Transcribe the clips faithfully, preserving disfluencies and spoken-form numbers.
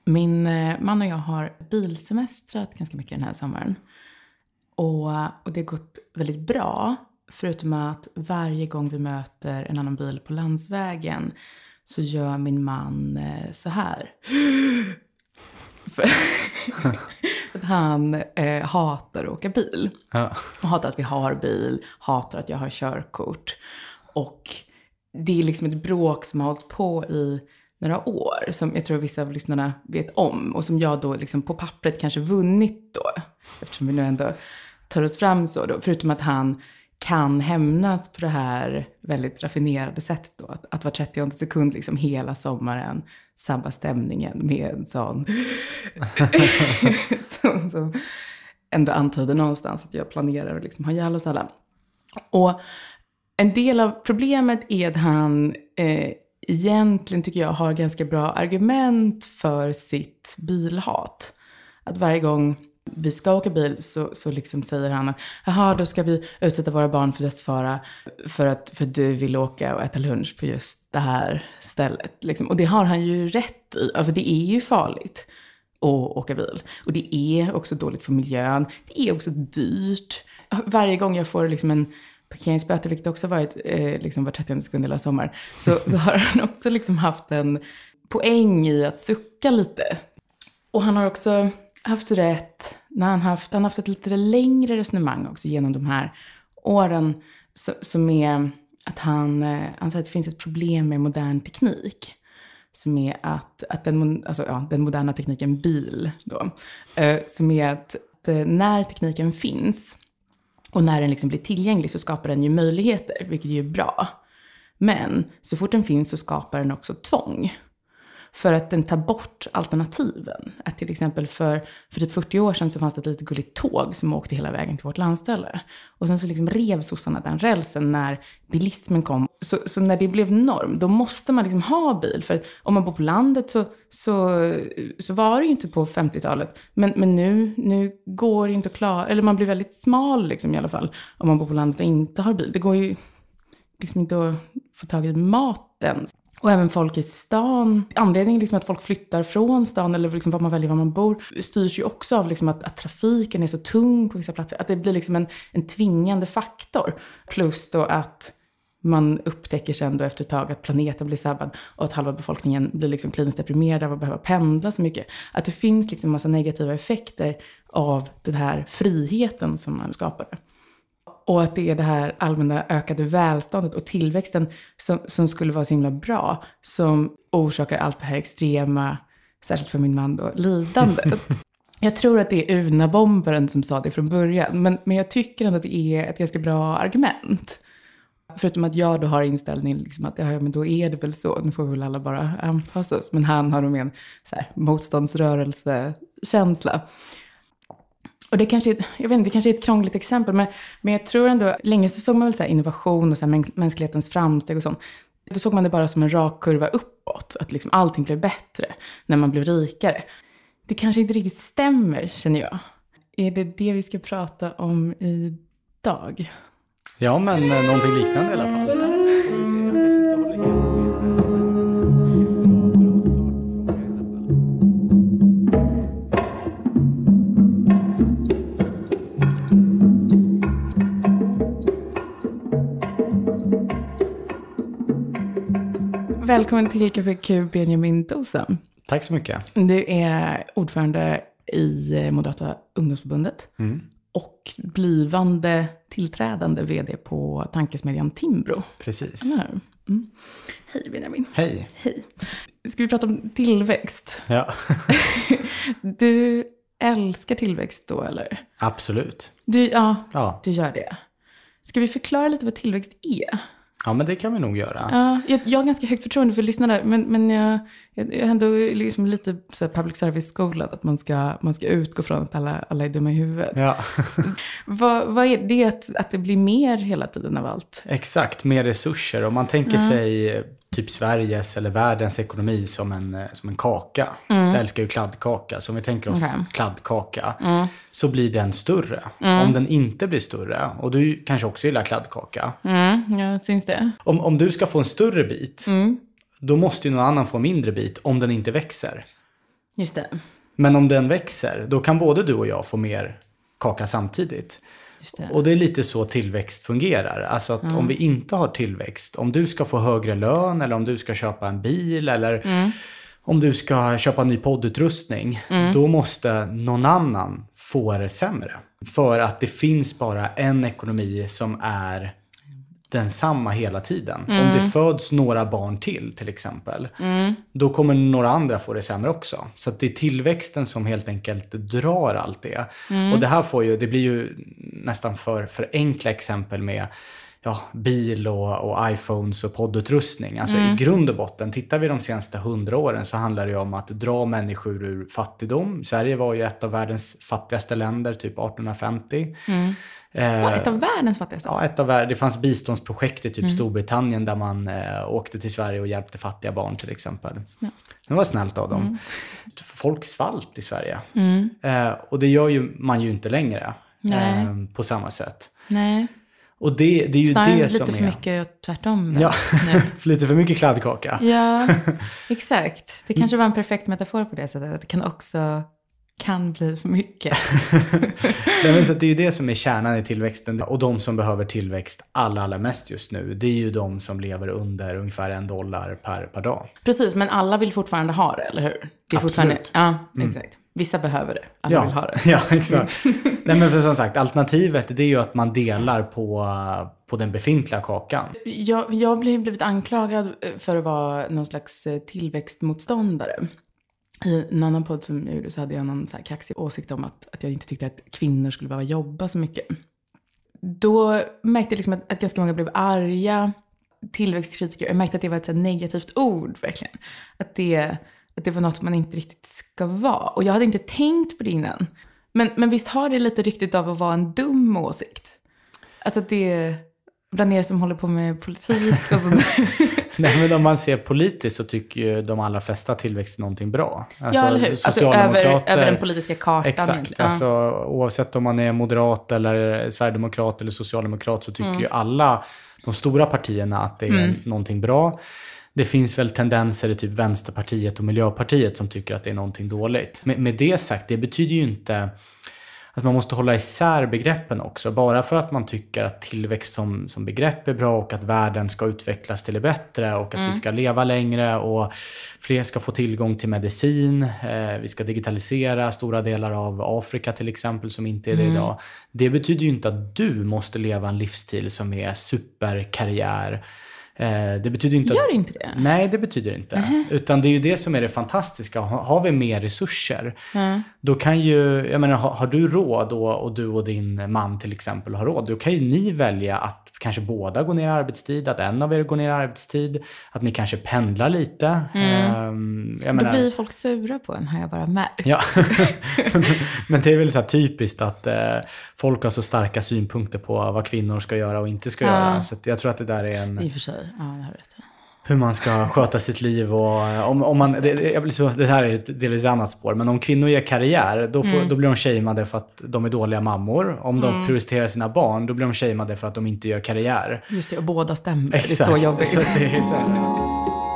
Min eh, man och jag har bilsemestrat ganska mycket den här sommaren. Och, och det har gått väldigt bra. Förutom att varje gång vi möter en annan bil på landsvägen så gör min man eh, så här. För att han eh, hatar att åka bil. Ja. Och hatar att vi har bil. Hatar att jag har körkort. Och det är liksom ett bråk som har hållit på i några år. Som jag tror vissa av lyssnarna vet om. Och som jag då liksom på pappret kanske vunnit då. Eftersom vi nu ändå tar oss fram så då. Förutom att han kan hämnas på det här väldigt raffinerade sättet då. Att, att var trettionde sekund liksom hela sommaren sabba stämningen med en sån som, som ändå antyder någonstans att jag planerar att liksom ha ihjäl oss alla. Och en del av problemet är att han eh, egentligen tycker jag har ganska bra argument för sitt bilhat. Att varje gång vi ska åka bil så, så liksom säger han att jaha, då ska vi utsätta våra barn för dödsfara för att för du vill åka och äta lunch på just det här stället. Liksom. Och det har han ju rätt i. Alltså det är ju farligt att åka bil. Och det är också dåligt för miljön. Det är också dyrt. Varje gång jag får liksom en parkeringsböter, vilket också varit eh, liksom var trettionde sekund hela sommar, så, så har han också liksom haft en poäng i att sucka lite. Och han har också haft rätt när han haft, han haft ett lite längre resonemang också genom de här åren så, som är att han, han säger att det finns ett problem med modern teknik. Som är att, att den, alltså, ja, den moderna tekniken bil då. Eh, som är att, att när tekniken finns och när den liksom blir tillgänglig så skapar den ju möjligheter, vilket är ju bra. Men så fort den finns så skapar den också tvång. För att den tar bort alternativen. Att till exempel för, för typ fyrtio år sedan så fanns det ett litet gulligt tåg som åkte hela vägen till vårt landställe. Och sen så liksom rev sossarna den rälsen när bilismen kom. Så, så när det blev norm, då måste man liksom ha bil. För om man bor på landet så, så, så var det ju inte på femtiotalet. Men, men nu, nu går det inte att klara, eller man blir väldigt smal liksom i alla fall. Om man bor på landet och inte har bil. Det går ju liksom inte att få tag i maten. Och även folk i stan. Anledningen liksom att folk flyttar från stan eller liksom var man väljer var man bor styrs ju också av liksom att, att trafiken är så tung på vissa platser. Att det blir liksom en, en tvingande faktor. Plus då att man upptäcker sen då efter ett tag att planeten blir sabbad och att halva befolkningen blir liksom kliniskt deprimerad av att behöva pendla så mycket. Att det finns liksom massa negativa effekter av den här friheten som man skapade. Och att det är det här allmänna ökade välståndet och tillväxten som, som skulle vara så himla bra. Som orsakar allt det här extrema, särskilt för min man då, lidandet. Jag tror att det är Una-bombaren som sa det från början. Men, men jag tycker ändå att det är ett ganska bra argument. Förutom att jag då har inställningen liksom att ja, men då är det väl så. Nu får vi väl alla bara anpassa oss. Men han har nog en så här, motståndsrörelsekänsla. Och det kanske, jag vet inte, det kanske är ett krångligt exempel, men, men jag tror ändå, länge så såg man väl så här innovation och så här mänsklighetens framsteg och sånt. Då såg man det bara som en rak kurva uppåt, att liksom allting blev bättre när man blev rikare. Det kanske inte riktigt stämmer, känner jag. Är det det vi ska prata om idag? Ja, men någonting liknande i alla fall. Välkommen till K F Q, Benjamin Dosa. Tack så mycket. Du är ordförande i Moderata ungdomsförbundet mm. och blivande tillträdande vd på tankesmedjan Timbro. Precis. Mm. Hej Benjamin. Hej. Hej. Ska vi prata om tillväxt? Ja. Du älskar tillväxt då, eller? Absolut. Du, ja, ja, du gör det. Ska vi förklara lite vad tillväxt är? Ja, men det kan vi nog göra. Ja, jag, jag har ganska högt förtroende för lyssnarna, men, men jag, jag är ändå liksom lite så här public service-skolad, att man ska, man ska utgå från att alla, alla är dumma i huvudet. Ja. vad, vad är det att, att det blir mer hela tiden av allt? Exakt, mer resurser. Om man tänker ja. sig typ Sveriges eller världens ekonomi som en, som en kaka. Mm. Jag älskar ju kladdkaka, så om vi tänker oss okay. kladdkaka mm. så blir den större. Mm. Om den inte blir större, och du kanske också gillar kladdkaka. Mm, ja, syns det. Om, om du ska få en större bit, mm. då måste ju någon annan få en mindre bit om den inte växer. Just det. Men om den växer, då kan både du och jag få mer kaka samtidigt. Just det. Och det är lite så tillväxt fungerar. Alltså att mm. om vi inte har tillväxt, om du ska få högre lön eller om du ska köpa en bil eller mm. om du ska köpa en ny poddutrustning, mm. då måste någon annan få det sämre. För att det finns bara en ekonomi som är densamma hela tiden. Mm. Om det föds några barn till till exempel, mm. då kommer några andra få det sämre också. Så att det är tillväxten som helt enkelt drar allt det. Mm. Och det här får ju, det blir ju nästan för, för enkla exempel med ja, bil och, och iPhones och poddutrustning. Alltså mm. i grund och botten, tittar vi de senaste hundra åren så handlar det ju om att dra människor ur fattigdom. Sverige var ju ett av världens fattigaste länder, typ arton femtio. Mm. Var ett av världens fattigaste? Ja, ett av världens. Det fanns biståndsprojekt i typ mm. Storbritannien där man eh, åkte till Sverige och hjälpte fattiga barn till exempel. Snällt. Det var snällt av dem. Mm. Folk svalt i Sverige. Mm. Eh, och det gör ju man ju inte längre eh, på samma sätt. Nej. Och det, det är ju snarare det lite som för är... mycket tvärtom. Ja, lite för mycket kladdkaka. Ja, exakt. Det kanske var en perfekt metafor på det sättet. Att det kan också kan bli för mycket. Nej, men så det är ju det som är kärnan i tillväxten. Och de som behöver tillväxt allra, allra mest just nu, det är ju de som lever under ungefär en dollar per, per dag. Precis, men alla vill fortfarande ha det, eller hur? Det är fortfarande, ja, exakt. Mm. Vissa behöver det, alla ja, vill ha det. Ja, exakt. Nej, men för som sagt, alternativet det är ju att man delar på, på den befintliga kakan. Jag, jag har blivit anklagad för att vara någon slags tillväxtmotståndare. I en annan podd som jag gjorde så hade jag någon så här kaxig åsikt om att, att jag inte tyckte att kvinnor skulle behöva jobba så mycket. Då märkte jag liksom att, att ganska många blev arga tillväxtkritiker. Jag märkte att det var ett så här negativt ord verkligen. Att det, att det var något man inte riktigt ska vara. Och jag hade inte tänkt på det innan. Men, men visst har det lite riktigt av att vara en dum åsikt. Alltså att det bland er som håller på med politik och sådär. Nej, men om man ser politiskt så tycker ju de allra flesta tillväxt är någonting bra. Alltså, ja, eller hur? Alltså, över, över den politiska kartan. Exakt. Ja. Alltså, oavsett om man är moderat eller sverigedemokrat eller socialdemokrat så tycker mm. ju alla de stora partierna att det är mm. någonting bra. Det finns väl tendenser i typ Vänsterpartiet och Miljöpartiet som tycker att det är någonting dåligt. Med, med det sagt, det betyder ju inte att man måste hålla isär begreppen också. Bara för att man tycker att tillväxt som, som begrepp är bra och att världen ska utvecklas till det bättre och att mm. vi ska leva längre och fler ska få tillgång till medicin. Eh, vi ska digitalisera stora delar av Afrika till exempel som inte är det mm. idag. Det betyder ju inte att du måste leva en livsstil som är superkarriär. Eh, det betyder inte Gör att, inte det? Nej, det betyder inte. Mm. Utan det är ju det som är det fantastiska. Har, har vi mer resurser, mm. då kan ju, jag menar, har, har du råd och, och du och din man till exempel har råd, då kan ju ni välja att kanske båda går ner i arbetstid, att en av er går ner i arbetstid, att ni kanske pendlar lite. Mm. Um, jag menar, då blir folk sura på en, har jag bara märkt. Ja, men det är väl så här typiskt att eh, folk har så starka synpunkter på vad kvinnor ska göra och inte ska ja. göra. Så jag tror att det där är en... I och för sig, ja, det har rätt. Hur man ska sköta sitt liv och om, om man, det, jag blir så, det här är ett delvis annat spår, men om kvinnor gör karriär då, får, mm. då blir de shameade för att de är dåliga mammor. Om de mm. prioriterar sina barn då blir de shameade för att de inte gör karriär. Just det, och båda stämmer. Exakt. Det är så jobbigt. Så det är så här.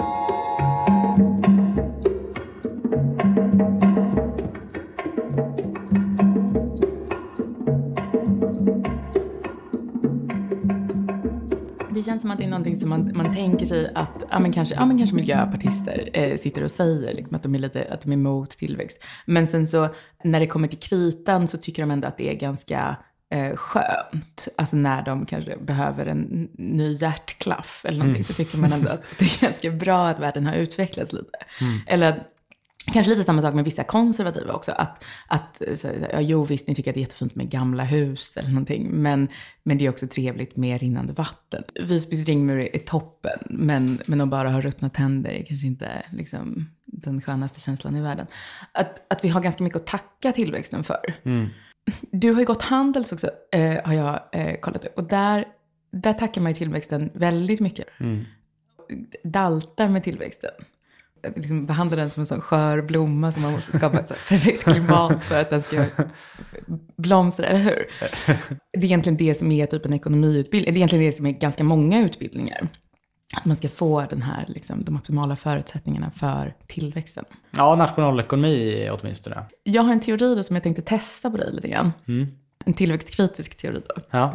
Det känns som att det är någonting som man, man tänker sig att ja, men kanske, ja, men kanske miljöpartister eh, sitter och säger liksom, att, de är lite, att de är emot tillväxt. Men sen så när det kommer till kritan så tycker de ändå att det är ganska eh, skönt. Alltså när de kanske behöver en ny hjärtklaff eller någonting mm. så tycker man ändå att det är ganska bra att världen har utvecklats lite. Mm. Eller att kanske lite samma sak med vissa konservativa också. Att, att så, ja, jo visst, ni tycker att det är jättefint med gamla hus eller någonting. Men, men det är också trevligt med rinnande vatten. Visbys ringmur är toppen. Men, men att bara ha ruttna tänder är kanske inte liksom, den skönaste känslan i världen. Att, att vi har ganska mycket att tacka tillväxten för. Mm. Du har ju gått Handels också, eh, har jag eh, kollat upp. Och där, där tackar man ju tillväxten väldigt mycket. Mm. Daltar med tillväxten. Liksom behandla den som en sån skör blomma som man måste skapa ett så perfekt klimat för att den ska blomstra, eller hur? Det är egentligen det som är typ en ekonomiutbildning. Det är egentligen det som är ganska många utbildningar. att man ska få den här, liksom, de optimala förutsättningarna för tillväxten. Ja, nationalekonomi åtminstone. Jag har en teori då som jag tänkte testa på dig lite grann. Mm. En tillväxtkritisk teori då. Ja.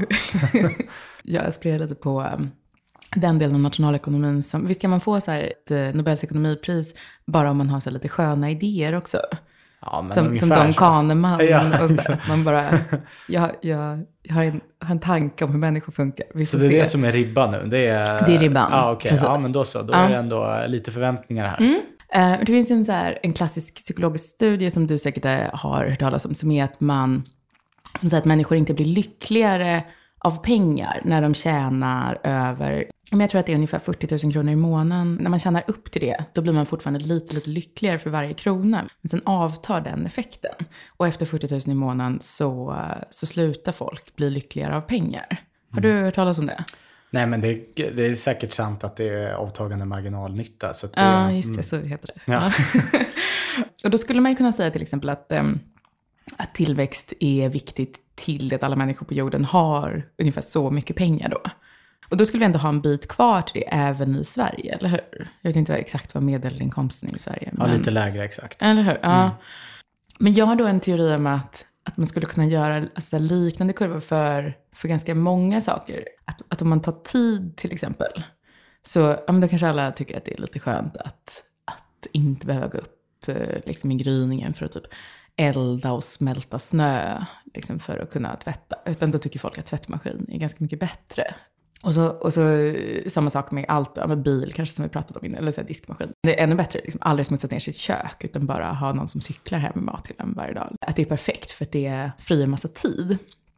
Jag aspirerar lite på um, den delen av nationalekonomin som, visst kan man få så här ett uh, Nobels ekonomipris bara om man har så här lite sköna idéer också. Ja, men som, som Don Kahneman. Ja, och så där, att man bara, jag, jag, jag har, en, har en tanke om hur människor funkar. Vi så det är se. Det som är ribban nu? Det är, det är ribban. Ja, okej. Okay. Ja, men då så. Då ja. Är det ändå lite förväntningar här. Mm. Uh, det finns en, så här, en klassisk psykologisk studie som du säkert har hört talas om, som är att man, som säger att människor inte blir lyckligare av pengar när de tjänar över, jag tror att det är ungefär fyrtio tusen kronor i månaden. När man tjänar upp till det, då blir man fortfarande lite, lite lyckligare för varje krona. Men sen avtar den effekten. Och efter fyrtio tusen i månaden så, så slutar folk bli lyckligare av pengar. Har du hört talas om det? Nej, men det, det är säkert sant att det är avtagande marginalnytta. Så att det, ja, just det, mm. så heter det. Ja. Och då skulle man ju kunna säga till exempel att, um, att tillväxt är viktigt till att alla människor på jorden har ungefär så mycket pengar då. Och då skulle vi ändå ha en bit kvar till det även i Sverige, eller hur? Jag vet inte exakt vad medelinkomsten är i Sverige. Ja, men... lite lägre exakt. Eller hur? Ja. Mm. Men jag har då en teori om att, att man skulle kunna göra alltså, liknande kurvor för, för ganska många saker. Att, att om man tar tid till exempel, så ja, men då kanske alla tycker att det är lite skönt att, att inte behöva gå upp liksom, i gryningen för att typ elda och smälta snö liksom, för att kunna tvätta. Utan då tycker folk att tvättmaskin är ganska mycket bättre. Och så, och så samma sak med allt, ja, med bil kanske som vi pratade om innan, eller så här, diskmaskin. Det är ännu bättre, liksom, aldrig smutsa ner sitt kök utan bara ha någon som cyklar hem med mat till en varje dag. Att det är perfekt för att det frigör massa tid.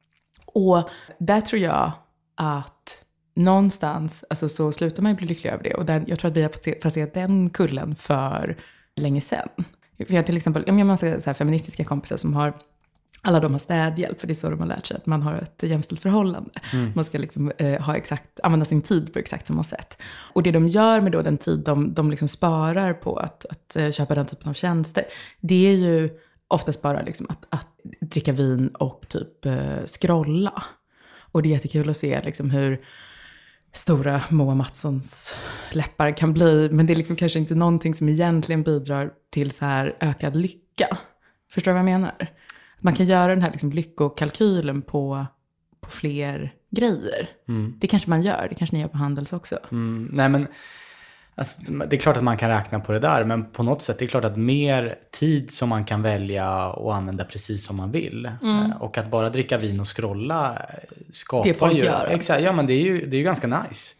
Och där tror jag att någonstans, alltså så slutar man ju bli lycklig över det. Och där, jag tror att vi har fått se, fått se den kullen för länge sedan. För jag har till exempel, jag har massa så här feministiska kompisar som har, alla de har städhjälp, för det är så de har lärt sig att man har ett jämställt förhållande. Mm. Man ska liksom, eh, ha exakt, använda sin tid på exakt samma sätt. Och det de gör med då den tid de, de liksom sparar på att, att eh, köpa den typen av tjänster, det är ju oftast bara liksom att, att dricka vin och typ eh, scrolla. Och det är jättekul att se liksom hur stora Moa Mattssons läppar kan bli. Men det är liksom kanske inte någonting som egentligen bidrar till så här ökad lycka. Förstår du vad jag menar? Man kan göra den här liksom lyckokalkylen på, på fler grejer. Mm. Det kanske man gör. Det kanske ni gör på Handels också. Mm. Nej, men alltså, det är klart att man kan räkna på det där. Men på något sätt det är klart att mer tid som man kan välja och använda precis som man vill. Mm. Och att bara dricka vin och scrolla skapar det folk ju... gör. Exakt, ja, men det är ju, det är ju ganska nice.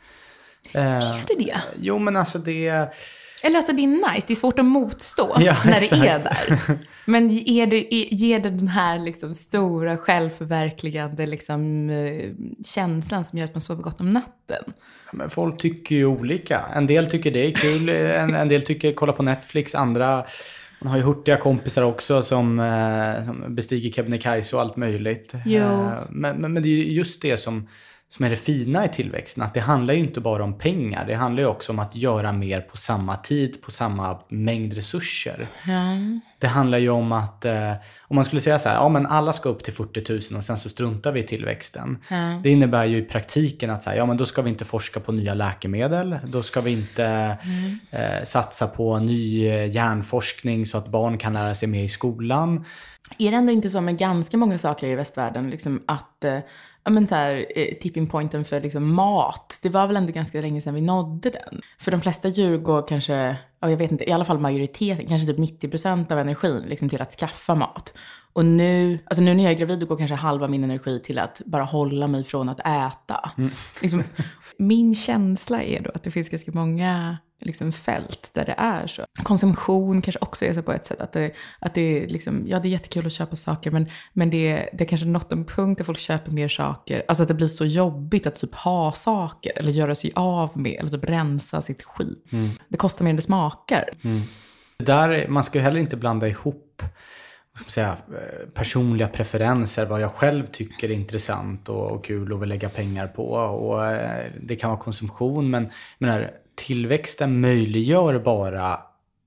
Är det det? Jo, men alltså det... Eller alltså det är nice, det är svårt att motstå ja, när exakt. Det är där. Men är det, ger det den här liksom stora självförverkligande liksom, känslan som gör att man sover gott om natten? Ja, men folk tycker ju olika. En del tycker det är kul, en, en del tycker kolla på Netflix, andra... Man har ju hurtiga kompisar också som, eh, som bestiger Kebnekaise och allt möjligt. Eh, men, men, men det är ju just det som... som är det fina i tillväxten, att det handlar ju inte bara om pengar. Det handlar ju också om att göra mer på samma tid, på samma mängd resurser. Mm. Det handlar ju om att, eh, om man skulle säga så här, ja men alla ska upp till fyrtio tusen och sen så struntar vi i tillväxten. Mm. Det innebär ju i praktiken att så här, ja men då ska vi inte forska på nya läkemedel. Då ska vi inte mm. eh, satsa på ny hjärnforskning så att barn kan lära sig mer i skolan. Är det ändå inte så med ganska många saker i västvärlden, liksom att... Eh, Ja, men så här, tipping pointen för liksom mat, det var väl ändå ganska länge sedan vi nådde den. För de flesta djur går kanske, ja, jag vet inte, i alla fall majoriteten, kanske typ nittio procent av energin liksom till att skaffa mat. Och nu, alltså nu när jag är gravid, då går kanske halva min energi till att bara hålla mig från att äta. Mm. Liksom, min känsla är då att det finns ganska många liksom fält där det är så. Konsumtion kanske också är så på ett sätt att det, att det är liksom, ja det är jättekul att köpa saker, men, men det, det är kanske nått en punkt där folk köper mer saker, alltså att det blir så jobbigt att typ ha saker eller göra sig av med eller typ rensa sitt skit. Mm. Det kostar mer än det smakar. Mm. Där, man ska ju heller inte blanda ihop vad ska man säga, personliga preferenser, vad jag själv tycker är intressant och, och kul och vill lägga pengar på, och det kan vara konsumtion, men, men här, tillväxten möjliggör bara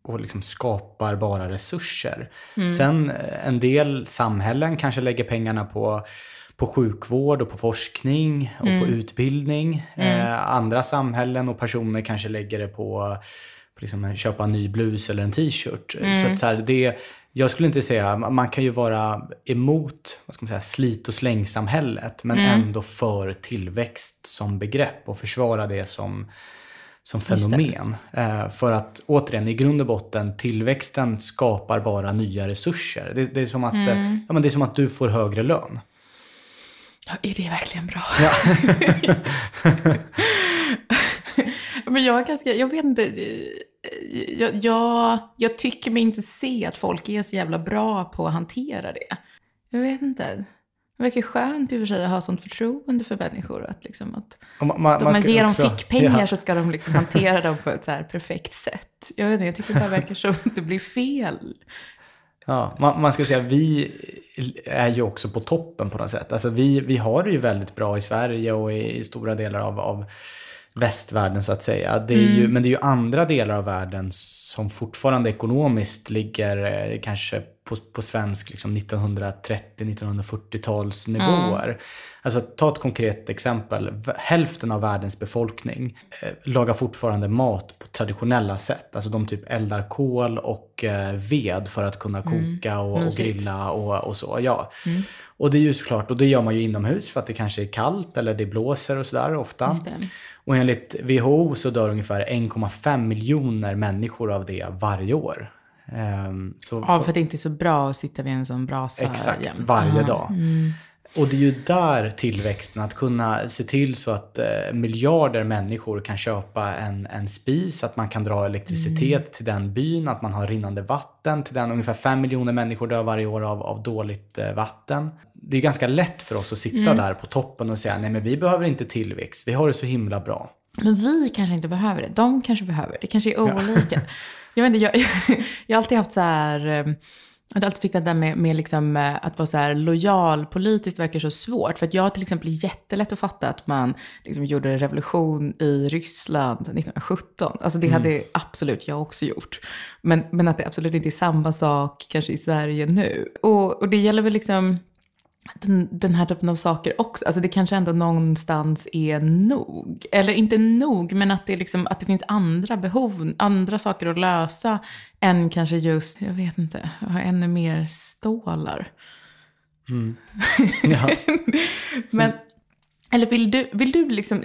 och liksom skapar bara resurser. Mm. Sen en del samhällen kanske lägger pengarna på, på sjukvård och på forskning och mm. på utbildning. Mm. Eh, andra samhällen och personer kanske lägger det på, på liksom köpa en ny blus eller en t-shirt. Mm. Så att så här, det, jag skulle inte säga, man kan ju vara emot, vad ska man säga, slit- och slängsamhället, men mm. ändå för tillväxt som begrepp och försvara det som som fenomen. Eh, för att återigen, i grund och botten, tillväxten skapar bara nya resurser. Det, det, är, som att, mm. eh, ja, men det är som att du får högre lön. Ja, är det verkligen bra? Ja. Men jag är ganska, jag vet inte, jag, jag, jag tycker mig inte se att folk är så jävla bra på att hantera det. Jag vet inte. Det verkar skönt i och för sig att ha sånt förtroende för människor. Att, liksom, att man, man, om man ger dem också, fickpengar ja. så ska de liksom hantera dem på ett så här perfekt sätt. Jag vet inte, jag tycker det bara verkar så att det blir fel. Ja, man, man ska säga vi är ju också på toppen på något sätt. Alltså vi, vi har det ju väldigt bra i Sverige och i, i stora delar av, av västvärlden så att säga. Det är mm. ju, men det är ju andra delar av världen som fortfarande ekonomiskt ligger eh, kanske på, på svensk liksom nittonhundratrettio nittonhundrafyrtio-tals nivåer. Mm. Alltså ta ett konkret exempel. Hälften av världens befolkning eh, lagar fortfarande mat på traditionella sätt. Alltså de typ eldar kol och eh, ved för att kunna koka mm. och, och grilla och, och så. Ja. Mm. Och det är ju såklart, och det gör man ju inomhus för att det kanske är kallt eller det blåser och sådär ofta. Just det. Och enligt W H O så dör ungefär en komma fem miljoner människor av det varje år. Um, så ja, för att det inte är så bra att sitta vid en sån brasa. Exakt, jämt. varje Aha. dag. Mm. Och det är ju där tillväxten, att kunna se till så att eh, miljarder människor kan köpa en, en spis, att man kan dra elektricitet mm. till den byn, att man har rinnande vatten till den. Ungefär fem miljoner människor dör varje år av, av dåligt eh, vatten. Det är ganska lätt för oss att sitta mm. där på toppen och säga nej men vi behöver inte tillväxt, vi har det så himla bra. Men vi kanske inte behöver det, de kanske behöver det, det kanske är olika. Ja. Jag vet inte, jag, jag, jag har alltid haft så här... Jag har alltid tyckt att det där med, med liksom, att vara så här lojal politiskt verkar så svårt. För att jag har till exempel jättelätt att fatta att man liksom gjorde revolution i Ryssland nittonhundrasjutton. Alltså det mm. hade absolut jag också gjort. Men, men att det absolut inte är samma sak kanske i Sverige nu. Och, och det gäller väl liksom den, den här typen av saker också. Alltså det kanske ändå någonstans är nog. Eller inte nog, men att det, liksom, att det finns andra behov, andra saker att lösa än kanske just, jag vet inte, ha ännu mer stålar. Mm. Ja. Men, eller vill du, vill du liksom,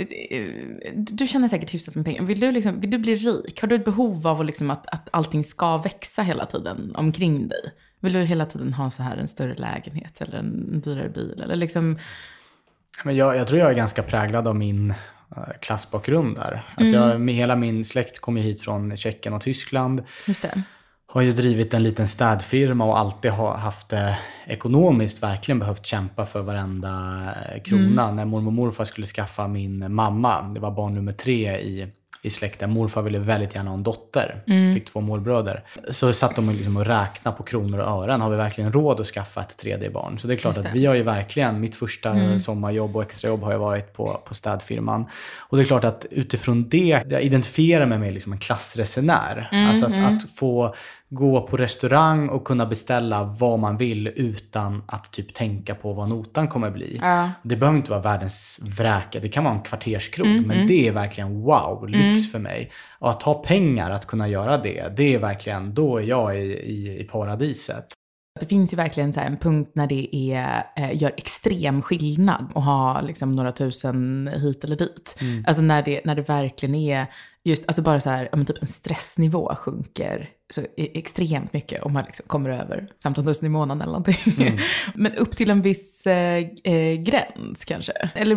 du känner säkert hyfsat med pengar, vill du, liksom, vill du bli rik? Har du ett behov av liksom att, att allting ska växa hela tiden omkring dig? Vill du hela tiden ha så här en större lägenhet eller en dyrare bil? Eller liksom... Men jag, jag tror jag är ganska präglad av min klassbakgrund där. Alltså mm. jag, med hela min släkt kom ju hit från Tjeckien och Tyskland. Just det. Har ju drivit en liten städfirma och alltid har haft det ekonomiskt verkligen behövt kämpa för varenda krona. Mm. När mormor och morfar skulle skaffa min mamma, det var barn nummer tre i i släkten. Morfar ville väldigt gärna ha en dotter. Mm. Fick två morbröder. Så satt de liksom och räknade på kronor och ören. Har vi verkligen råd att skaffa ett tredje barn? Så det är klart att vi har ju verkligen, mitt första mm. sommarjobb och extrajobb har jag varit på, på städfirman. Och det är klart att utifrån det, jag identifierar mig med liksom en klassresenär. Mm. Alltså att, mm. att få gå på restaurang och kunna beställa vad man vill utan att typ tänka på vad notan kommer bli. Ja. Det behöver inte vara världens vräka, det kan vara en kvarterskrog, mm, men mm. det är verkligen wow, lyx mm. för mig. Och att ha pengar att kunna göra det, det är verkligen, då är jag i, i, i paradiset. Det finns ju verkligen så här en punkt när det är, eh, gör extrem skillnad att ha liksom några tusen hit eller dit. Mm. Alltså när det, när det verkligen är just, alltså bara så här, ja, men typ en stressnivå sjunker så extremt mycket om man liksom kommer över femton tusen i månaden eller någonting. Mm. Men upp till en viss eh, gräns kanske. Eller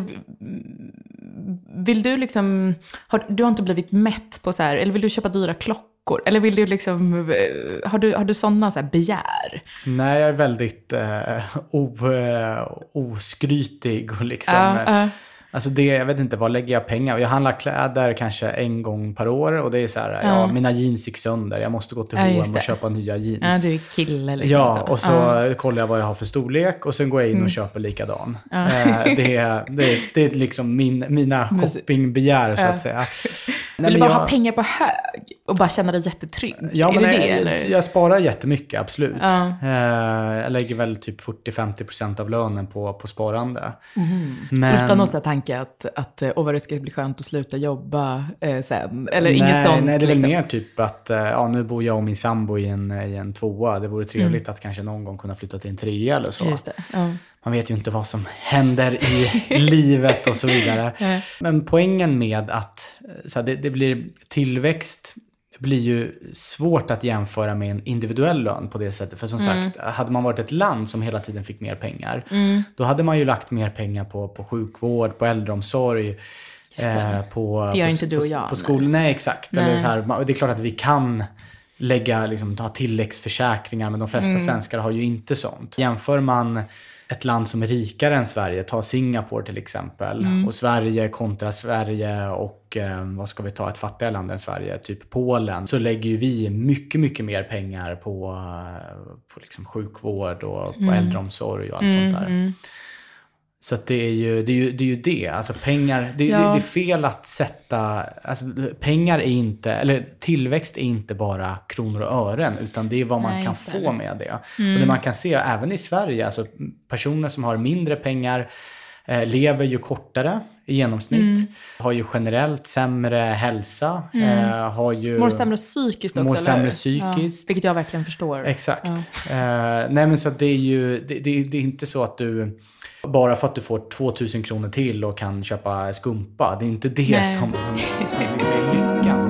vill du liksom, har, du har inte blivit mätt på så här, eller vill du köpa dyra klockor? Eller vill du liksom, har du, har du sådana så här begär? Nej, jag är väldigt eh, o, eh, oskrytig och liksom... Uh, uh. Alltså det, jag vet inte, vad lägger jag pengar? Jag handlar kläder kanske en gång per år och det är så här, uh. ja, mina jeans gick sönder. Jag måste gå till H och M uh, och köpa nya jeans. Ja, du är kille liksom. Ja, så. och så uh. kollar jag vad jag har för storlek och sen går jag in och mm. köper likadan. Uh. Eh, det, det, det är liksom min, mina shoppingbegär så att säga. Nej, vill du bara jag... ha pengar på hög? Och bara känna dig jättetrygg. Ja, är men det jag, det, eller? jag sparar jättemycket, absolut. Ja. Eh, jag lägger väl typ fyrtio till femtio procent av lönen på, på sparande. Mm. Men... Utan någon sån här tanke att, att åh, vad det ska bli skönt att sluta jobba eh, sen. Eller nej, inget sånt. Nej, det är liksom. väl mer typ att eh, ja, nu bor jag och min sambo i en, i en tvåa. Det vore trevligt mm. att kanske någon gång kunna flytta till en trea eller så. Just det. Ja. Man vet ju inte vad som händer i livet och så vidare. Ja. Men poängen med att så här, det, det blir tillväxt blir ju svårt att jämföra med en individuell lön på det sättet. För som mm. sagt, hade man varit ett land som hela tiden fick mer pengar, mm. då hade man ju lagt mer pengar på, på sjukvård, på äldreomsorg, eh, på, det gör på, inte du och jag. På, på skolan. Nej, exakt. Nej. Eller så här, det är klart att vi kan lägga, liksom, ha tilläggsförsäkringar, men de flesta mm. svenskar har ju inte sånt. Jämför man ett land som är rikare än Sverige, ta Singapore till exempel, mm. och Sverige kontra Sverige och eh, vad ska vi ta, ett fattigare land än Sverige, typ Polen, så lägger ju vi mycket, mycket mer pengar på, på liksom sjukvård och på mm. äldreomsorg och allt mm. sånt där. Mm. Så att det är ju det, är ju, det, är ju det. Alltså pengar, det, ja. det, det är fel att sätta, alltså pengar är inte, eller tillväxt är inte bara kronor och ören, utan det är vad man Nej, kan få med det. Mm. Och det man kan se även i Sverige, alltså personer som har mindre pengar eh, lever ju kortare i genomsnitt, mm. har ju generellt sämre hälsa, mm. eh, har ju mår sämre psykiskt också, mår sämre eller? psykiskt. Ja, vilket jag verkligen förstår. Exakt. Ja. Eh, nej men så att det är ju det, det, det är inte så att du bara för att du får tvåtusen kronor till och kan köpa skumpa. Det är inte det Nej. som, som, som är lyckan.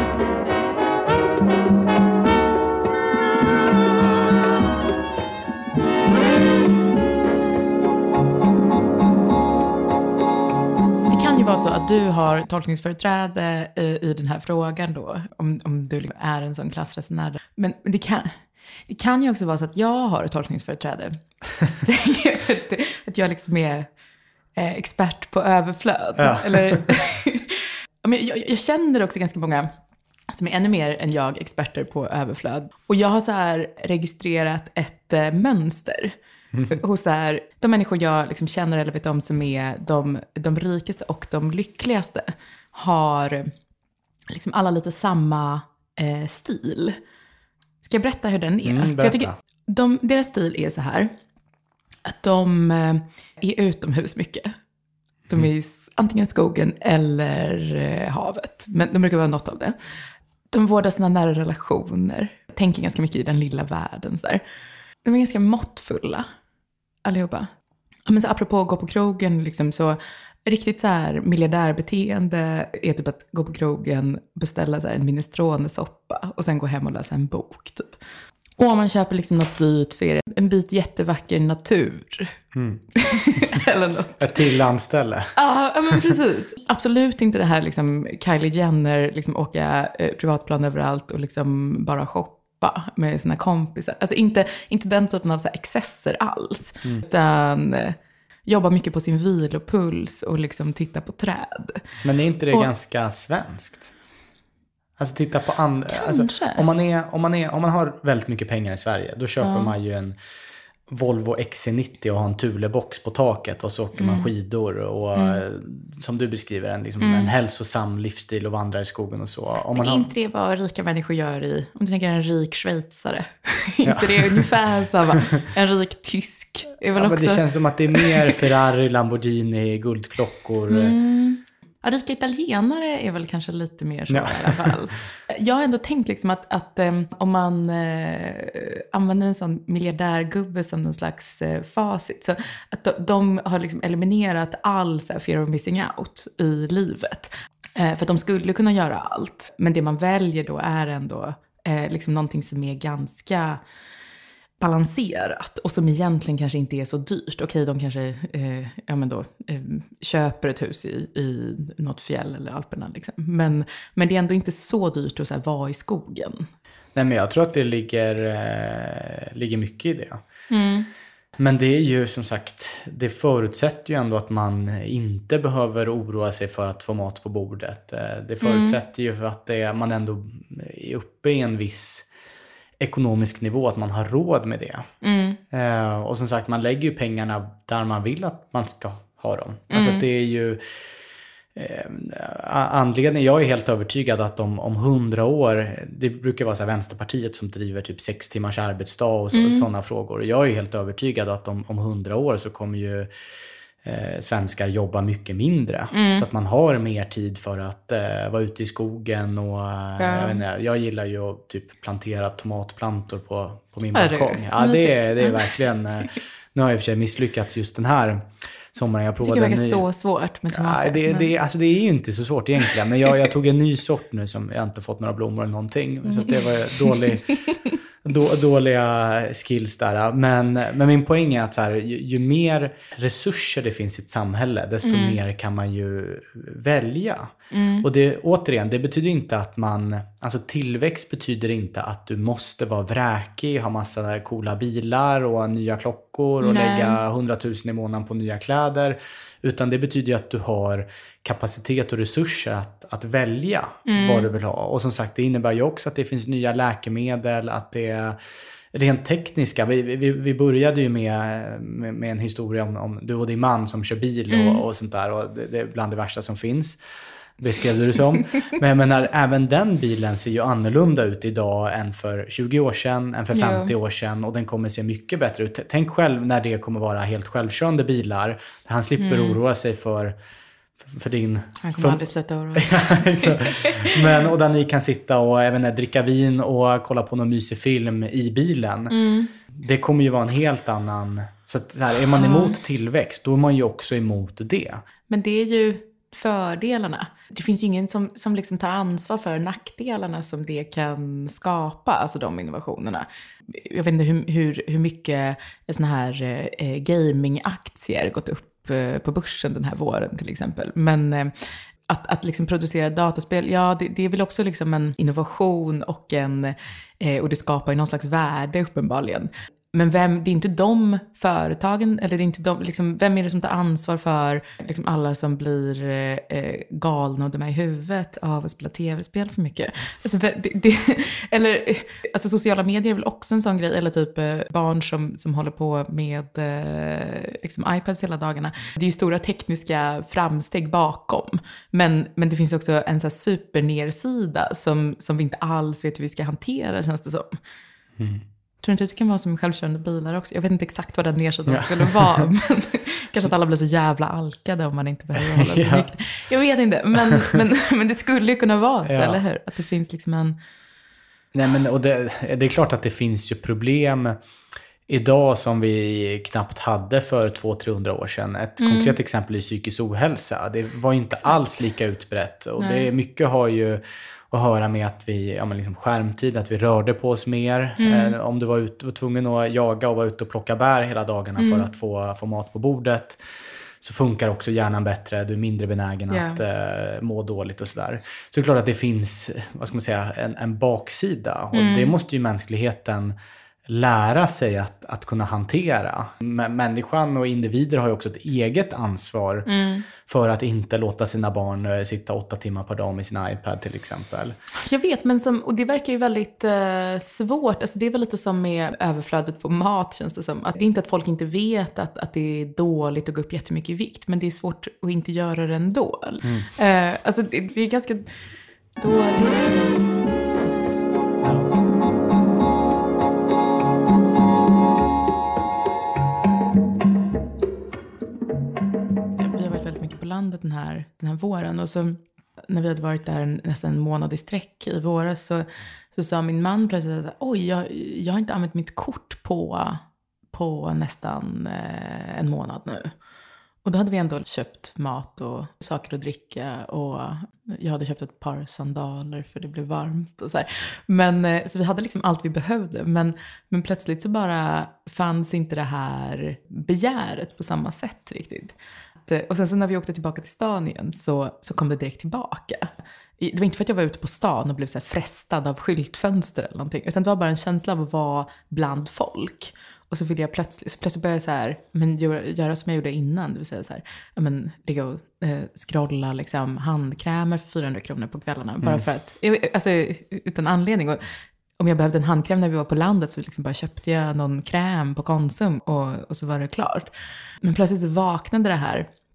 Det kan ju vara så att du har tolkningsföreträde i, i den här frågan då. Om, om du är en sån klassresenär. Men det kan... Det kan ju också vara så att jag har ett tolkningsföreträde. Att jag liksom är eh, expert på överflöd. Ja. Eller, jag, jag känner också ganska många som är ännu mer än jag experter på överflöd. Och jag har så här registrerat ett eh, mönster. Mm. Hos så här, de människor jag liksom känner eller vet om som är de, de rikaste och de lyckligaste har liksom alla lite samma eh, stil. Ska jag berätta hur den är? Mm, För jag tycker de, deras stil är så här. Att de är utomhus mycket. De är i antingen skogen eller havet. Men de brukar vara något av det. De vårdar sina nära relationer. Tänker ganska mycket i den lilla världen. Så där. De är ganska måttfulla. Allihopa. Men så apropå att gå på krogen. Liksom, så riktigt så här miljardärbeteende är typ att gå på krogen, beställa så här en minestronesoppa och sen gå hem och läsa en bok typ. Och om man köper liksom något dyrt så är det en bit jättevacker natur. Mm. Eller något. Ett till landställe. Ja, men precis. Absolut inte det här liksom Kylie Jenner liksom åka eh, privatplan överallt och liksom bara shoppa med sina kompisar. Alltså inte, inte den typen av så här excesser alls. Mm. Utan... Eh, jobba mycket på sin vilopuls och liksom titta på träd. Men är inte det och, ganska svenskt? Alltså titta på andra... Alltså, om, man är, om, man är, om man har väldigt mycket pengar i Sverige, då köper ja. man ju en Volvo X C nittio och har en Thule-box på taket och så åker mm. man skidor och mm. som du beskriver en, liksom, mm. en hälsosam livsstil och vandrar i skogen och så. Om man Men har... inte det vad rika människor gör i, om du tänker en rik schweizare. Ja. Inte det är ungefär samma. En rik tysk. Är väl ja, också... men det känns som att det är mer Ferrari, Lamborghini, guldklockor. Mm. Ja, rika italienare är väl kanske lite mer så ja. i alla fall. Jag har ändå tänkt liksom att, att um, om man uh, använder en sån miljardärgubbe som någon slags uh, facit. Så att de, de har liksom eliminerat all så här, fear of missing out i livet. Uh, för att de skulle kunna göra allt. Men det man väljer då är ändå uh, liksom någonting som är ganska... balanserat och som egentligen kanske inte är så dyrt. Okej, de kanske eh, ja, men då, eh, köper ett hus i, i något fjäll eller Alperna. Liksom. Men, men det är ändå inte så dyrt att så här, vara i skogen. Nej, men jag tror att det ligger, eh, ligger mycket i det. Mm. Men det är ju som sagt, det förutsätter ju ändå att man inte behöver oroa sig för att få mat på bordet. Det förutsätter mm. ju att det, man ändå är uppe i en viss ekonomisk nivå, att man har råd med det. Mm. Eh, och som sagt, man lägger ju pengarna där man vill att man ska ha dem. Mm. Alltså att det är ju eh, anledningen, jag är helt övertygad att om, om hundra år, det brukar vara så här Vänsterpartiet som driver typ sex timmars arbetsdag och så, mm. sådana frågor. Jag är helt övertygad att om, om hundra år så kommer ju Eh, svenskar jobbar mycket mindre. Mm. Så att man har mer tid för att eh, vara ute i skogen. Och, ja. jag, vet inte, jag gillar ju att typ plantera tomatplantor på, på min balkong. Ja, det är, det är verkligen... Eh, nu har jag i och för sig misslyckats just den här sommaren. Jag provade jag tycker det verkar ny... så svårt med tomater. Ja, det, men... det, alltså det är ju inte så svårt egentligen. Men jag, jag tog en ny sort nu som jag inte fått några blommor eller någonting. Mm. Så att det var dålig... Då, dåliga skills där. Men, men min poäng är att så här, ju, ju mer resurser det finns i ett samhälle, desto mm. mer kan man ju välja. Mm. Och det, återigen, det betyder inte att man... Alltså tillväxt betyder inte att du måste vara vräkig, ha massa coola bilar och nya klockor och Nej. lägga hundratusen i månaden på nya kläder. Utan det betyder ju att du har kapacitet och resurser att, att välja mm. vad du vill ha. Och som sagt, det innebär ju också att det finns nya läkemedel, att det är rent tekniska. Vi, vi, vi började ju med, med, med en historia om, om du och din man som kör bil mm. och, och sånt där. Och det, det är bland det värsta som finns. Beskrev du det som. Men, men när, även den bilen ser ju annorlunda ut idag än för tjugo år sedan, än för femtio ja. år sedan. Och den kommer se mycket bättre ut. Tänk själv när det kommer vara helt självkörande bilar. Där han slipper mm. oroa sig för, för, för din... Han kommer för... aldrig sluta oroa sig. Men, och där ni kan sitta och även dricka vin och kolla på någon mysig film i bilen. Mm. Det kommer ju vara en helt annan... Så, att, så här, är man emot tillväxt, då är man ju också emot det. Men det är ju... fördelarna. Det finns ju ingen som, som liksom tar ansvar för nackdelarna som det kan skapa, alltså de innovationerna. Jag vet inte hur, hur, hur mycket såna här eh, gamingaktier gått upp eh, på börsen den här våren till exempel. Men eh, att, att liksom producera dataspel, ja det, det är väl också liksom en innovation och, en, eh, och det skapar ju någon slags värde uppenbarligen. Men vem, det är inte de företagen, eller det är inte de, liksom, vem är det som tar ansvar för liksom, alla som blir eh, galna och de är i huvudet av att spela tv-spel för mycket? Alltså, för det, det, eller, alltså sociala medier är väl också en sån grej, eller typ eh, barn som, som håller på med eh, liksom iPads hela dagarna. Det är ju stora tekniska framsteg bakom, men, men det finns också en så här supernersida som, som vi inte alls vet hur vi ska hantera, känns det som. Mm. Tror inte att det kan vara som självkörande bilar också? Jag vet inte exakt vad den nedsidan ja. skulle vara. Men kanske att alla blir så jävla alkade om man inte behöver hålla sig ja. nykter. Jag vet inte, men, men, men det skulle ju kunna vara så, ja. eller hur? Att det finns liksom en... Nej, men och det, det är klart att det finns ju problem idag som vi knappt hade för tvåhundra till trehundra år sedan. Ett mm. konkret exempel är psykisk ohälsa. Det var inte exakt. alls lika utbrett. Och det, mycket har ju... att höra med att vi, ja men liksom skärmtid, att vi rörde på oss mer. Mm. Eh, om du var, ut, var tvungen att jaga och vara ute och plocka bär hela dagarna mm. för att få, få mat på bordet, så funkar också hjärnan bättre. Du är mindre benägen yeah. att eh, må dåligt och sådär. Så det är klart att det finns, vad ska man säga, en, en baksida. Och mm. det måste ju mänskligheten lära sig att, att kunna hantera. M- människan och individer har ju också ett eget ansvar mm. för att inte låta sina barn sitta åtta timmar per dag med sin iPad till exempel. Jag vet, men som, och det verkar ju väldigt eh, svårt. Alltså det är väl lite som med överflödet på mat, känns det som. Att det är inte att folk inte vet att, att det är dåligt att gå upp jättemycket i vikt, men det är svårt att inte göra det ändå. Mm. Eh, alltså det, det är ganska dåligt. Landet den här, den här våren, och så när vi hade varit där nästan en månad i sträck i våras, så, så sa min man plötsligt att oj, jag, jag har inte använt mitt kort på, på nästan eh, en månad nu. Och då hade vi ändå köpt mat och saker att dricka, och jag hade köpt ett par sandaler för det blev varmt och så här. Men, så vi hade liksom allt vi behövde, men, men plötsligt så bara fanns inte det här begäret på samma sätt riktigt. Och sen så när vi åkte tillbaka till stan igen så, så kom det direkt tillbaka. Det var inte för att jag var ute på stan och blev så här frestad av skyltfönster eller någonting, utan det var bara en känsla av att vara bland folk. Och så ville jag plötsligt, så plötsligt började jag så här, men göra, göra som jag gjorde innan, det vill säga så här, ja, men ligga och eh, scrolla liksom handkrämer för fyrahundra kronor på kvällarna, mm. bara för att, alltså utan anledning. Och om jag behövde en handkräm när vi var på landet, så liksom bara köpte jag någon kräm på Konsum och, och så var det klart. Men plötsligt så vaknade det här